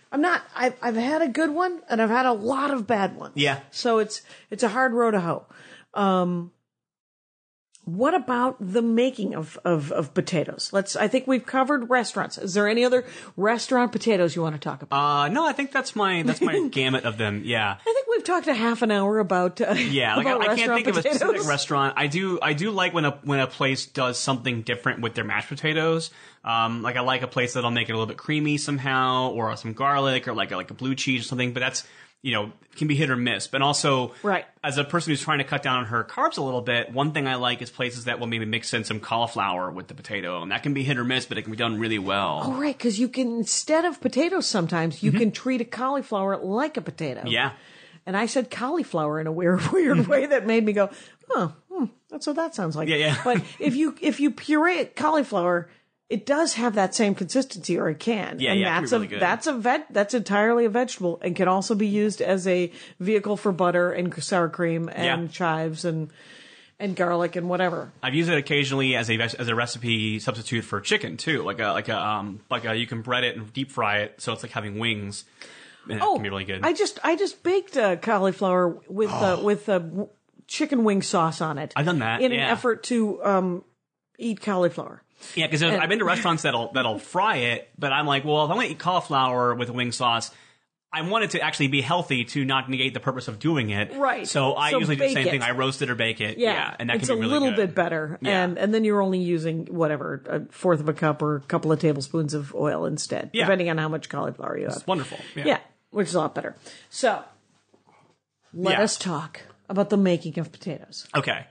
I'm not. I've had a good one, and I've had a lot of bad ones. Yeah. So it's a hard row to hoe. What about the making of potatoes? I think we've covered restaurants. Is there any other restaurant potatoes you want to talk about? No, I think that's my gamut of them. Yeah. I think we've talked a half an hour about Yeah, like about I can't think restaurant of a specific potatoes. restaurant. I do like when a place does something different with their mashed potatoes. Like I like a place that'll make it a little bit creamy somehow, or some garlic, or like a blue cheese or something. But that's, can be hit or miss. But also, Right. as a person who's trying to cut down on her carbs a little bit, one thing I like is places that will maybe mix in some cauliflower with the potato, and that can be hit or miss, but it can be done really well. Oh, right, because you can, instead of potatoes sometimes, you can treat a cauliflower like a potato. Yeah. And I said cauliflower in a weird way that made me go, that's what that sounds like. Yeah. But if you puree cauliflower, it does have that same consistency, or it can. Yeah, and yeah, it can be really good. that's entirely a vegetable, and can also be used as a vehicle for butter and sour cream and chives and garlic and whatever. I've used it occasionally as a recipe substitute for chicken too, like you can bread it and deep fry it, so it's like having wings. And it can be really good. I just baked cauliflower with chicken wing sauce on it. I've done that in an effort to eat cauliflower. Yeah, because I've been to restaurants that'll fry it, but I'm like, well, if I'm going to eat cauliflower with wing sauce, I want it to actually be healthy to not negate the purpose of doing it. Right. So I usually do the same bake thing. it. I roast it or bake it. Yeah, and that it's can be really a little good. bit better, Yeah. and then you're only using whatever, a fourth of a cup or a couple of tablespoons of oil instead, Yeah. depending on how much cauliflower you have. It's wonderful. Yeah, which is a lot better. So let Yeah. us talk about the making of potatoes. Okay.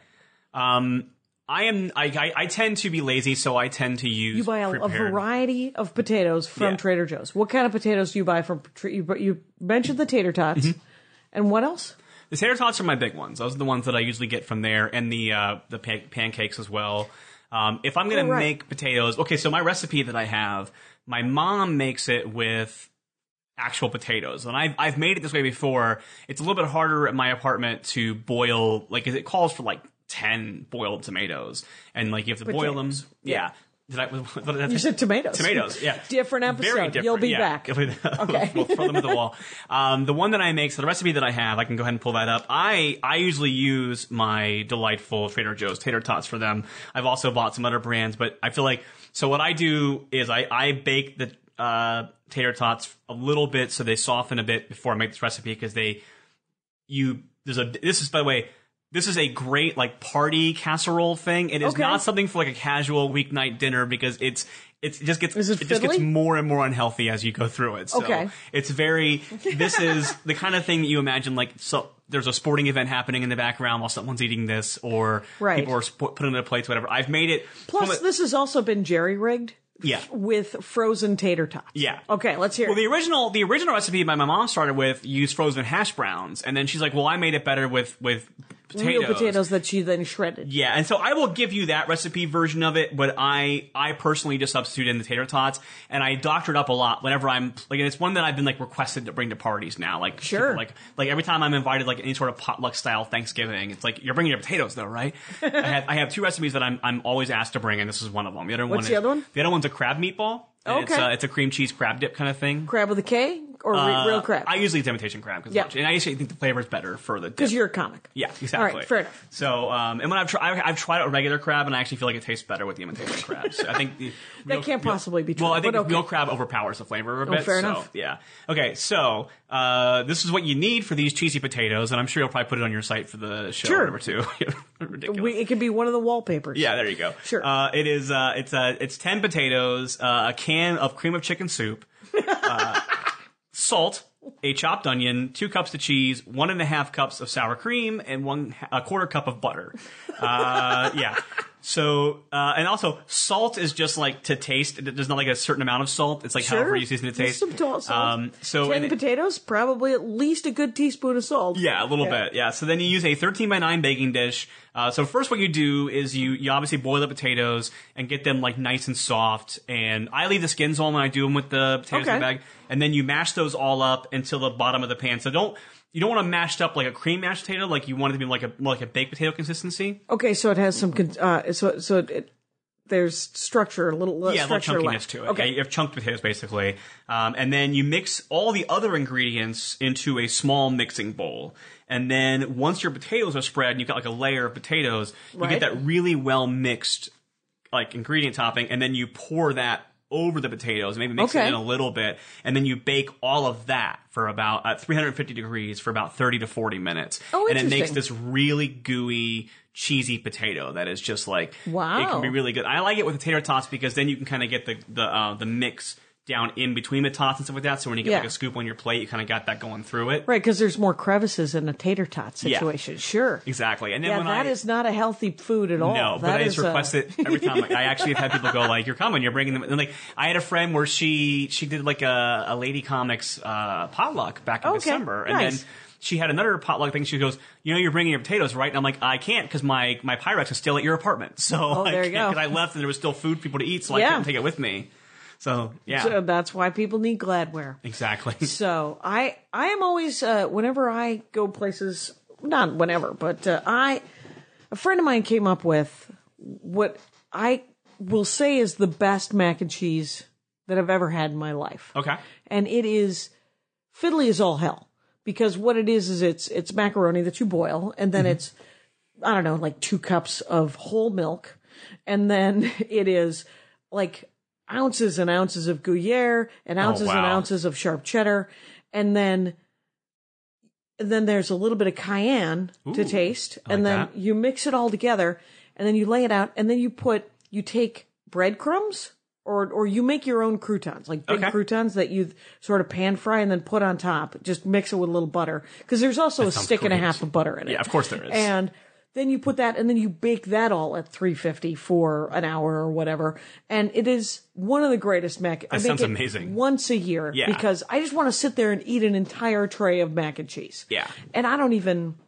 I tend to be lazy, so I tend to use You buy a prepared. variety of potatoes from Yeah. Trader Joe's. What kind of potatoes do you buy from? You mentioned the tater tots, Mm-hmm. and what else? The tater tots are my big ones. Those are the ones that I usually get from there, and the pancakes as well. If I'm going to make potatoes, okay, so my recipe that I have, my mom makes it with actual potatoes, and I've made it this way before. It's a little bit harder at my apartment to boil, like, 'cause it calls for like 10 boiled tomatoes, and like you have to boil them. Potatoes. Yeah. What did I You said tomatoes. Tomatoes, yeah. Different episode. Very different. You'll be yeah. back. Okay. We'll throw them at the wall. The one that I make, so the recipe that I have, I can go ahead and pull that up. I usually use my delightful Trader Joe's tater tots for them. I've also bought some other brands, but I feel like, so what I do is I bake the tater tots a little bit so they soften a bit before I make this recipe, because this is a great like party casserole thing. It is not something for like a casual weeknight dinner, because it just gets more and more unhealthy as you go through it. So it's this is the kind of thing that you imagine, like, so there's a sporting event happening in the background while someone's eating this, or people are putting it on their plates, whatever. I've made it. Plus, this has also been jerry-rigged. Yeah. With frozen tater tots. Yeah. Okay, let's hear Well, it. the original recipe my mom started with used frozen hash browns, and then she's like, well, I made it better with potatoes. Real potatoes that she then shredded. Yeah, and so I will give you that recipe version of it, but I personally just substitute in the tater tots, and I doctor it up a lot whenever I'm like, and it's one that I've been like requested to bring to parties now. Like, sure, people, like every time I'm invited, like any sort of potluck style Thanksgiving, it's like, you're bringing your potatoes though, right? I have two recipes that I'm always asked to bring, and this is one of them. What's the other one? The other one's a crab meatball. Okay. It's a cream cheese crab dip kind of thing. Crab with a K or real crab? I usually use imitation crab, and I usually think the flavor is better for the dip. Because you're a comic. Yeah, exactly. All right, fair enough. So, and when I've tried out regular crab, and I actually feel like it tastes better with the imitation crab. So I think that can't possibly be true. Well, I think real crab overpowers the flavor a bit. Fair enough. Yeah. Okay, so this is what you need for these cheesy potatoes, and I'm sure you'll probably put it on your site for the show. Sure. Or whatever too. Ridiculous. It could be one of the wallpapers. Yeah, there you go. Sure. It is. It's 10 potatoes, a can of cream of chicken soup, salt, a chopped onion, 2 cups of cheese, 1.5 cups of sour cream, and 1/4 cup of butter. Yeah. So, and also, salt is just like to taste. There's not like a certain amount of salt. It's like however you season to taste. Some salt. So 10 potatoes, probably at least a good teaspoon of salt. Yeah, a little bit. Yeah. So then you use a 13x9 baking dish. So first what you do is you obviously boil the potatoes and get them like nice and soft. And I leave the skins on when I do them with the potatoes in the bag. And then you mash those all up until the bottom of the pan. So you don't want to mash up like a cream mashed potato. Like you want it to be more like a baked potato consistency. Okay, so it has some. there's structure, a little structure chunkiness left. to it. Okay. Yeah, you have chunked potatoes basically, and then you mix all the other ingredients into a small mixing bowl. And then once your potatoes are spread, and you've got like a layer of potatoes, you Right. get that really well mixed like ingredient topping, and then you pour that over the potatoes, maybe mix it Okay. in a little bit, and then you bake all of that for about at 350 degrees for about 30 to 40 minutes. Oh, and it makes interesting. this really gooey, cheesy potato that is just like, Wow. it can be really good. I like it with tater tots because then you can kind of get the mix down in between the tots and stuff like that. So when you get Yeah. like a scoop on your plate, you kind of got that going through it. Right, because there's more crevices in a tater tot situation. Sure. Exactly. And then Yeah, when that is not a healthy food at all. No, but That I just is request it every time. Like, I actually have had people go like, "You're coming, you're bringing them." And like, I had a friend where she did like a Lady Comics potluck back in Okay, December, and nice. then she had another potluck thing. She goes, "You're bringing your potatoes, right?" And I'm like, "I can't because my Pyrex is still at your apartment, so I there you can't go. because I left and there was still food for people to eat, so I Yeah. couldn't take it with me." So yeah, So that's why people need Gladware. exactly. So I am always whenever I go places, not whenever, but a friend of mine came up with what I will say is the best mac and cheese that I've ever had in my life. Okay. And it is fiddly as all hell, because what it is it's macaroni that you boil, and then it's, I don't know, like 2 cups of whole milk, and then it is like ounces and ounces of Gruyere and ounces and wow. ounces of sharp cheddar, and then there's a little bit of cayenne to taste, I like and then that. you mix it all together, and then you lay it out, and then you take breadcrumbs, or you make your own croutons, like big Okay. croutons that you sort of pan fry and then put on top. Just mix it with a little butter, because there's also a sounds stick and a great. half of butter in it. Yeah, of course there is. And then you put that, and then you bake that all at 350 for an hour or whatever. And it is one of the greatest mac. I make sounds it amazing. once a year, Yeah. because I just want to sit there and eat an entire tray of mac and cheese. Yeah. And I don't even.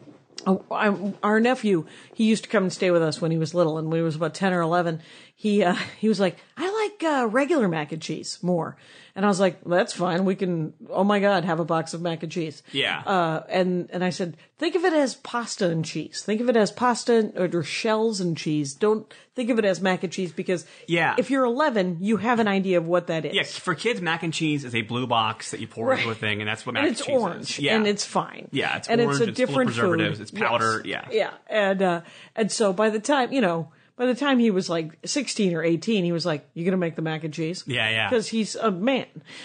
Our nephew, he used to come and stay with us when he was little, and when he was about 10 or 11, he was like, "I like regular mac and cheese more," and I was like, "That's fine. We can, oh my God, have a box of mac and cheese." Yeah. And I said, think of it as pasta and cheese. Think of it as pasta or shells and cheese. Don't think of it as mac and cheese, because Yeah. if you're 11, you have an idea of what that is. Yeah, for kids, mac and cheese is a blue box that you pour into a thing, and that's what mac And and it's cheese orange, is. Yeah. and it's fine. Yeah, it's and orange, it's a it's full of different preservatives, food. it's powder, Yes. yeah. Yeah, and so by the time he was like 16 or 18, he was like, "You gonna make the mac and cheese?" Yeah, yeah. Because he's a man.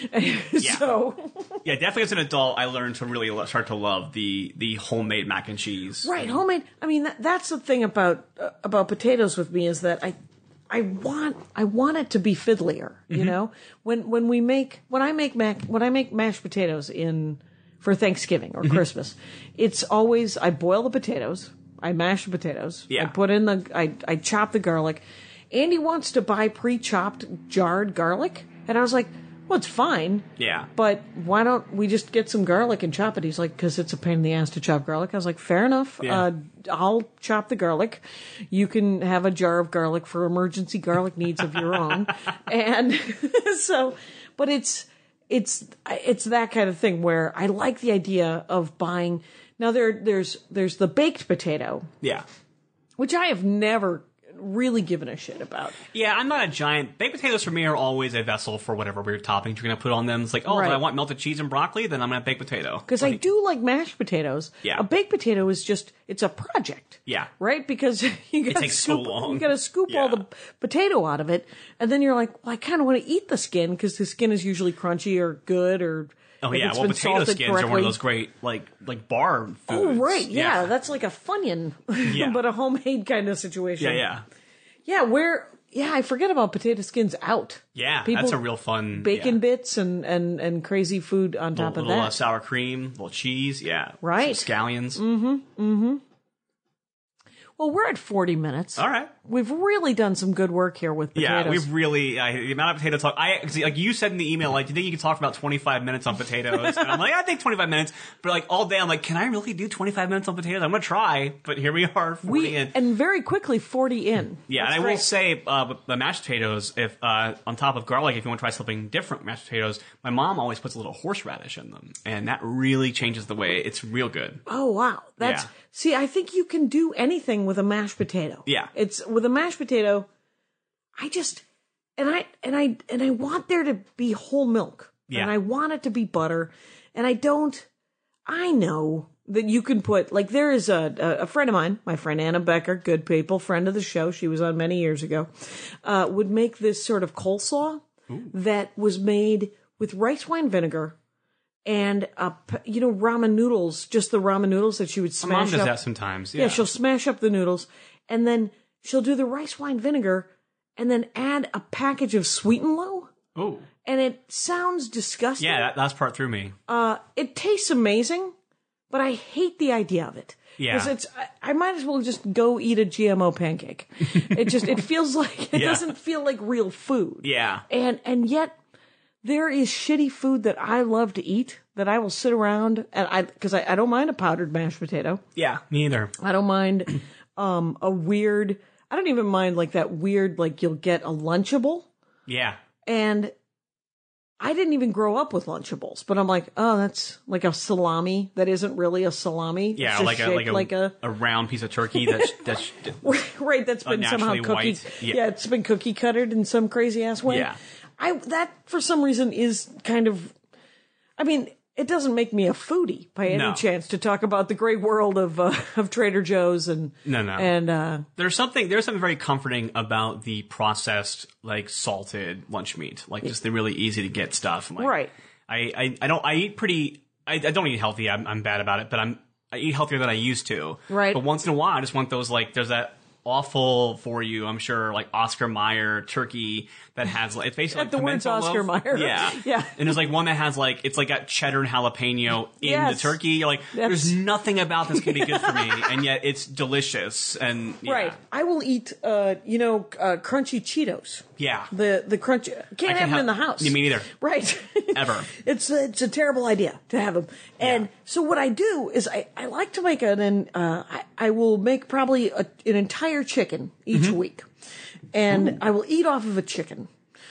So Yeah, definitely as an adult, I learned to really start to love the homemade mac and cheese. right, homemade. I mean, that's the thing about potatoes with me, is that I want it to be fiddlier. Mm-hmm. You know, when I make mashed potatoes for Thanksgiving or Mm-hmm. Christmas, it's always, I boil the potatoes, I mash the potatoes, Yeah. I put in I chop the garlic. Andy wants to buy pre-chopped jarred garlic, and I was like, well, it's fine. Yeah. But why don't we just get some garlic and chop it? He's like, because it's a pain in the ass to chop garlic. I was like, fair enough. Yeah. I'll chop the garlic. You can have a jar of garlic for emergency garlic needs of your own. And so, but it's that kind of thing where I like the idea of buying. Now there's the baked potato, Yeah. which I have never really given a shit about. Yeah, I'm not a giant. Baked potatoes for me are always a vessel for whatever weird toppings you're going to put on them. It's like, oh, Right. if I want melted cheese and broccoli, then I'm going to have baked potato. Because I do like mashed potatoes. Yeah. A baked potato is it's a project. Yeah. Right? Because you got to takes so scoop, long. you got to scoop all Yeah. the potato out of it, and then you're like, well, I kind of want to eat the skin, because the skin is usually crunchy or good, or Oh if yeah, it's well, been potato salted skins are one correctly. of those great like bar foods. Oh right, yeah, that's like a Funyun, Yeah. but a homemade kind of situation. yeah. I forget about potato skins out. Yeah, People that's a real fun bacon yeah. bits and crazy food on top of little that. sour cream, little cheese, yeah, Right. some scallions. Well, we're at 40 minutes. All right. We've really done some good work here with potatoes. Yeah, we've really the amount of potato talk. Like you said in the email, like, do you think you can talk for about 25 minutes on potatoes? And I'm like, I think 25 minutes, but like all day, I'm like, can I really do 25 minutes on potatoes? I'm gonna try, but here we are, 40 in. And very quickly 40 in. Yeah, That's and I great. will say, the mashed potatoes, if on top of garlic, if you want to try something different, mashed potatoes, my mom always puts a little horseradish in them, and that really changes the way. It's real good. Oh wow, that's Yeah. see. I think you can do anything with a mashed potato. Yeah. It's with a mashed potato. I just, and I want there to be whole milk. Yeah. And I want it to be butter. And I know that you can put, like, there is a friend of mine, my friend Anna Becker, good people, friend of the show. She was on many years ago, would make this sort of coleslaw that was made with rice wine vinegar and, ramen noodles, just the ramen noodles that she would smash My mom does up. that sometimes. Yeah, she'll smash up the noodles and then she'll do the rice wine vinegar and then add a package of Sweet and Low. Oh. And it sounds disgusting. Yeah, that last part threw me. It tastes amazing, but I hate the idea of it. Yeah. Because I might as well just go eat a GMO pancake. It feels like, it Yeah. doesn't feel like real food. Yeah. And yet, there is shitty food that I love to eat that I will sit around and because I don't mind a powdered mashed potato. Yeah, me either. I don't mind, I don't even mind like that weird, like you'll get a Lunchable. Yeah. And I didn't even grow up with Lunchables, but I'm like, oh, that's like a salami that isn't really a salami. Yeah, It's just shaped like a round piece of turkey that's right. That's been somehow unnaturally cookie. white. Yeah. Yeah, it's been cookie cuttered in some crazy ass way. Yeah. That for some reason is kind of. I mean, it doesn't make me a foodie by any No. chance to talk about the great world of Trader Joe's and No. and There's something very comforting about the processed, like salted lunch meat, like just the really easy to get stuff. Like, right. I don't eat healthy. I'm bad about it, but I eat healthier than I used to. Right. But once in a while, I just want those, like, there's that awful for you, I'm sure, like Oscar Mayer turkey that has, like, it's basically like The words pimento Oscar loaf. Mayer. Yeah. Yeah. And there's like one that has like, it's like got cheddar and jalapeno in Yes. the turkey. You're like, there's nothing about this can be good for me, and yet it's delicious. And yeah. Right. I will eat crunchy Cheetos. Yeah. The crunchy. Can't have them in the house. Me neither. Right. Ever. It's a terrible idea to have them. And so what I do is I like to make I will make probably an entire chicken each week. And I will eat off of a chicken.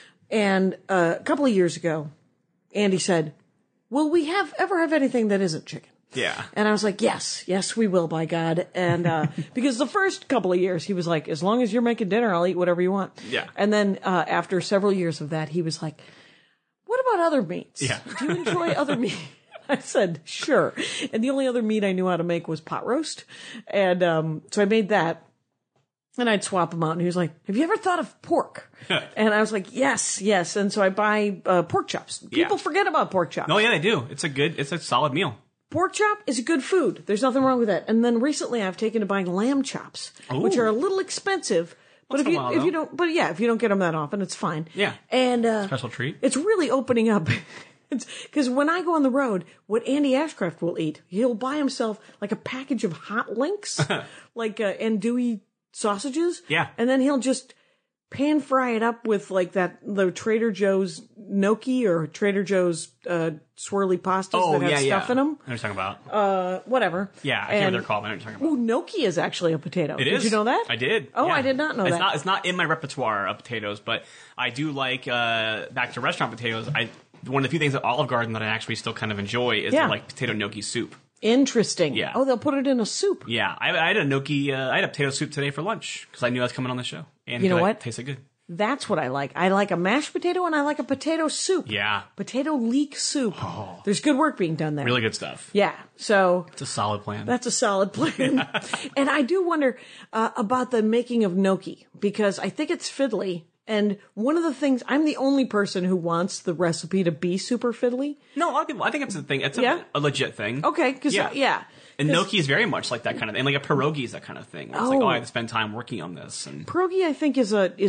And a couple of years ago, Andy said, will we ever have anything that isn't chicken? Yeah. And I was like, yes, we will, by God. And, because the first couple of years, he was like, as long as you're making dinner, I'll eat whatever you want. Yeah. And then, after several years of that, he was like, what about other meats? Yeah. Do you enjoy other meat? I said, sure. And the only other meat I knew how to make was pot roast. And, so I made that. And I'd swap them out. And he was like, have you ever thought of pork? And I was like, yes. And so I buy, pork chops. People forget about pork chops. Oh yeah, they do. It's a solid meal. Pork chop is a good food. There's nothing wrong with that. And then recently I've taken to buying lamb chops, which are a little expensive. But if you don't get them that often, it's fine. Yeah. And, Special treat. it's really opening up. Because when I go on the road, what Andy Ashcraft will eat, he'll buy himself like a package of hot links, like, andouille sausages. Yeah. And then he'll just pan fry it up with like the Trader Joe's gnocchi or Trader Joe's swirly pastas that have stuff in them. I know what you're talking about. Whatever. Yeah, I can't remember what they're called. I know what you're talking about. Ooh, gnocchi is actually a potato. It Did is. you know that? I did. Oh, yeah. I did not know that. It's not in my repertoire of potatoes, but I do like, back to restaurant potatoes, one of the few things at Olive Garden that I actually still kind of enjoy is their like potato gnocchi soup. Interesting. Yeah. Oh, they'll put it in a soup. Yeah, I had a gnocchi, I had a potato soup today for lunch because I knew I was coming on the show. And You know what? It tasted good. That's what I like. I like a mashed potato and I like a potato soup. Yeah. Potato leek soup. Oh. There's good work being done there. Really good stuff. Yeah. So It's a solid plan. that's a solid plan. And I do wonder about the making of gnocchi because I think it's fiddly. And one of the things, I'm the only person who wants the recipe to be super fiddly. No, a lot of people, I think it's a thing. It's Yeah? a legit thing. Okay. Because, yeah. And gnocchi is very much like that kind of thing. And like a pierogi is that kind of thing. Where it's like, I have to spend time working on this. And Pierogi, I think,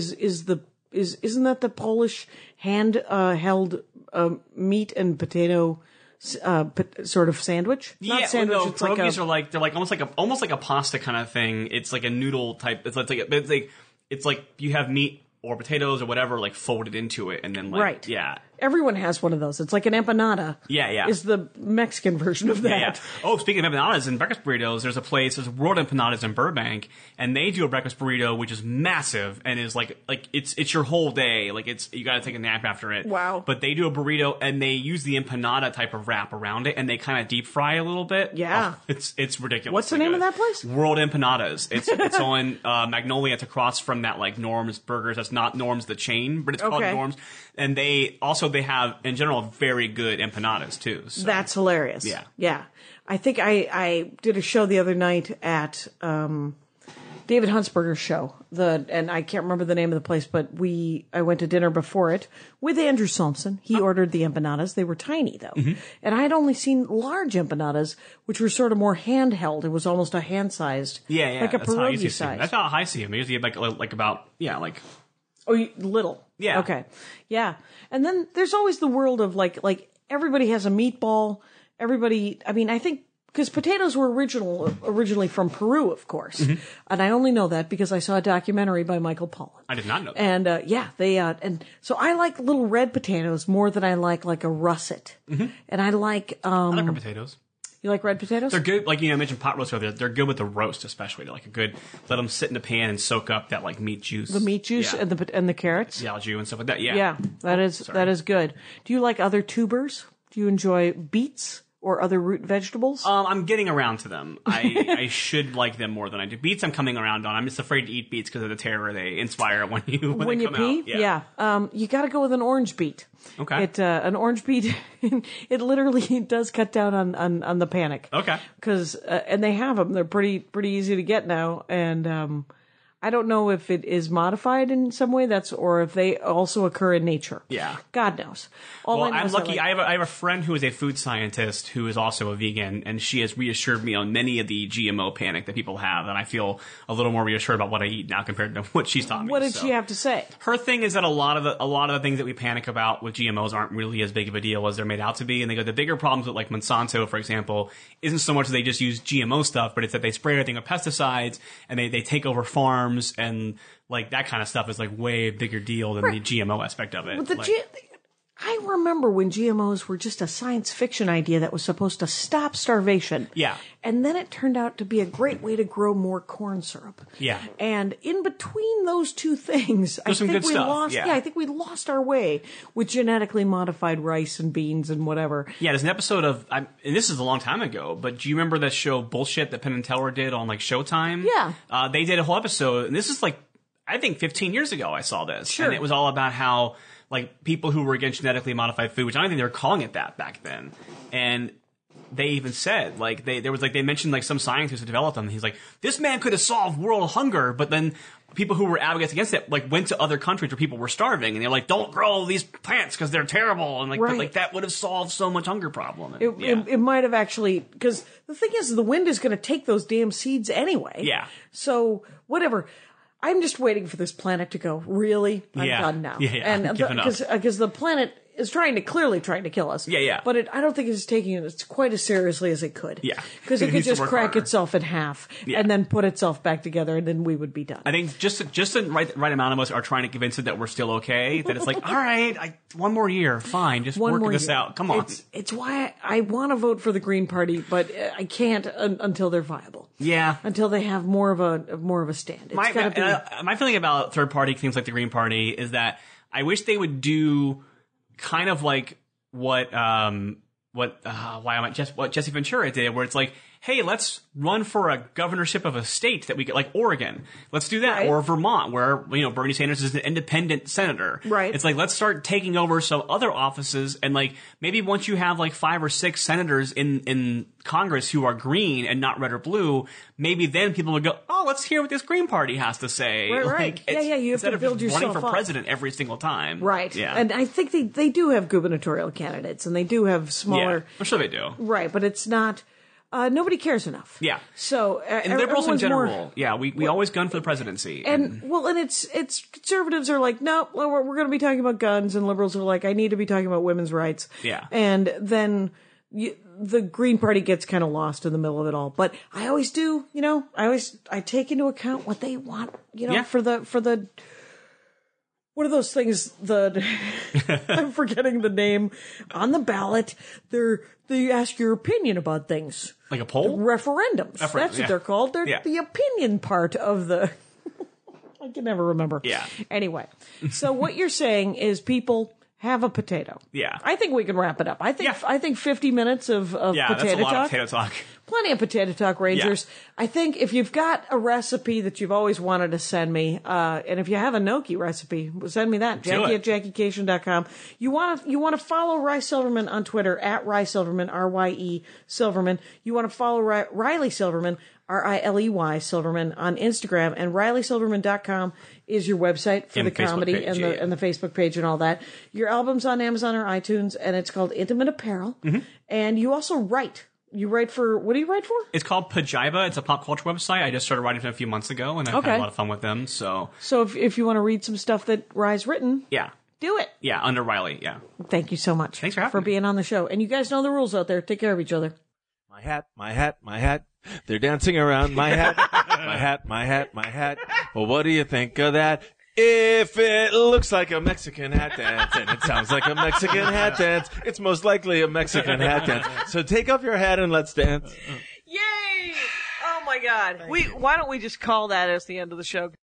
isn't that the Polish hand held meat and potato sort of sandwich? Not sandwich. No, it's pierogies are they're like almost like a pasta kind of thing. It's like a noodle type. It's like you have meat or potatoes or whatever like folded into it, and then like Right. yeah. Everyone has one of those. It's like an empanada. Yeah. Is the Mexican version of that. Yeah. Oh, speaking of empanadas and breakfast burritos, there's World Empanadas in Burbank, and they do a breakfast burrito which is massive and is like it's your whole day. Like you got to take a nap after it. Wow. But they do a burrito and they use the empanada type of wrap around it, and they kind of deep fry a little bit. Yeah. Oh, it's ridiculous. What's the name of that place? World Empanadas. It's on Magnolia. It's across from that like Norm's Burgers. That's not Norm's the chain, but it's called Norm's. And they have in general very good empanadas too. So. That's hilarious. Yeah. I think I did a show the other night at David Huntsberger's show. And I can't remember the name of the place, but I went to dinner before it with Andrew Thompson. He ordered the empanadas. They were tiny though. Mm-hmm. And I had only seen large empanadas, which were sort of more handheld. It was almost a hand-sized. Yeah. Like a That's how I pierogi size. That's how I see them. They usually like about, like. Oh, little. Yeah. Okay. Yeah. And then there's always the world of like everybody has a meatball. Everybody, I mean, I think because potatoes were originally from Peru, of course. Mm-hmm. And I only know that because I saw a documentary by Michael Pollan. I did not know that. And and so I like little red potatoes more than I like a russet. Mm-hmm. And I like red potatoes. You like red potatoes? They're good. Like, I mentioned pot roast earlier. They're good with the roast, especially. They're like let them sit in the pan and soak up that like meat juice. The meat juice and the carrots. The al jus and stuff like that. Yeah. Yeah, that is good. Do you like other tubers? Do you enjoy beets or other root vegetables? I'm getting around to them. I should like them more than I do. Beets I'm coming around on. I'm just afraid to eat beets because of the terror they inspire when they come pee? out. Yeah. You got to go with an orange beet. Okay. An orange beet, it literally does cut down on the panic. Okay. Because and they have them. They're pretty easy to get now, and I don't know if it is modified in some way. Or if they also occur in nature. Yeah. God knows. I'm lucky. I have a friend who is a food scientist who is also a vegan, and she has reassured me on many of the GMO panic that people have, and I feel a little more reassured about what I eat now compared to what she's taught me. What did she have to say? Her thing is that a lot of the things that we panic about with GMOs aren't really as big of a deal as they're made out to be, and they go, the bigger problems with like Monsanto, for example, isn't so much that they just use GMO stuff, but it's that they spray everything with pesticides and they take over farms. And like that kind of stuff is like way bigger deal than the GMO aspect of it. Well, I remember when GMOs were just a science fiction idea that was supposed to stop starvation. Yeah. And then it turned out to be a great way to grow more corn syrup. Yeah. And in between those two things, I think we lost our way with genetically modified rice and beans and whatever. Yeah, there's an episode of, and this is a long time ago, but do you remember that show Bullshit that Penn and Teller did on like Showtime? Yeah. They did a whole episode, and this is like, I think 15 years ago I saw this. Sure. And it was all about how like people who were against genetically modified food, which I don't think they were calling it that back then. And they even said, like, they mentioned like some scientist who developed them. He's like, this man could have solved world hunger, but then people who were advocates against it like went to other countries where people were starving, and they're like, don't grow these plants because they're terrible, and like, right. But like that would have solved so much hunger problem. And, it might have actually, because the thing is, the wind is going to take those damn seeds anyway. Yeah. So whatever. I'm just waiting for this planet to go, really? I'm done now. Yeah. And because the planet is clearly trying to kill us. Yeah. But I don't think it's taking it quite as seriously as it could. Yeah. Because it could just crack itself in half and then put itself back together, and then we would be done. I think just the right amount of us are trying to convince it that we're still okay. That it's like, all right, one more year, fine, just work this out. Come on. It's why I want to vote for the Green Party, but I can't until they're viable. Yeah. Until they have more of a stand. My feeling about third party things like the Green Party is that I wish they would do kind of like what Jesse Ventura did, where it's like, hey, let's run for a governorship of a state that we get, like Oregon. Let's do that. Right. Or Vermont, where, Bernie Sanders is an independent senator. Right. It's like, let's start taking over some other offices, and like, maybe once you have like 5 or 6 senators in Congress who are green and not red or blue, maybe then people would go, oh, let's hear what this Green Party has to say. Right. Like, you have to build yourself running for up. president every single time. Right. Yeah. And I think they do have gubernatorial candidates, and they do have smaller. Yeah, I'm sure they do. Right, but it's not. Nobody cares enough. Yeah. So and liberals in general, we always gun for the presidency. And it's conservatives are like, no, we're going to be talking about guns, and liberals are like, I need to be talking about women's rights. Yeah. And then the Green Party gets kind of lost in the middle of it all. But I always do, I take into account what they want, for the what are those things? I'm forgetting the name. On the ballot, they ask your opinion about things. Like a poll? Referendums. That's what they're called. They're the opinion part of the. I can never remember. Yeah. Anyway, so what you're saying is people have a potato. Yeah. I think we can wrap it up. I think 50 minutes of potato that's a lot talk. of potato talk. Plenty of potato talk, Rangers. Yeah. I think if you've got a recipe that you've always wanted to send me, and if you have a gnocchi recipe, send me that. Jackie at JackieCation.com. You want to follow Rye Silverman on Twitter at Rye Silverman, R-Y-E Silverman. You want to follow Riley Silverman, R-I-L-E-Y Silverman on Instagram, and RileySilverman.com is your website for the comedy page, and the Facebook page and all that. Your album's on Amazon or iTunes, and it's called Intimate Apparel. Mm-hmm. And you also write. You write for, what do you write for? It's called Pajiba. It's a pop culture website. I just started writing for it a few months ago, and I've had a lot of fun with them. So if you want to read some stuff that Rye's written, do it. Yeah, under Riley, Thank you so much. Thanks for being on the show. And you guys know the rules out there. Take care of each other. My hat, my hat, my hat. They're dancing around my hat. My hat, my hat, my hat. Well, what do you think of that? If it looks like a Mexican hat dance and it sounds like a Mexican hat dance, it's most likely a Mexican hat dance. So take off your hat and let's dance. Yay! Oh my God. Why don't we just call that as the end of the show?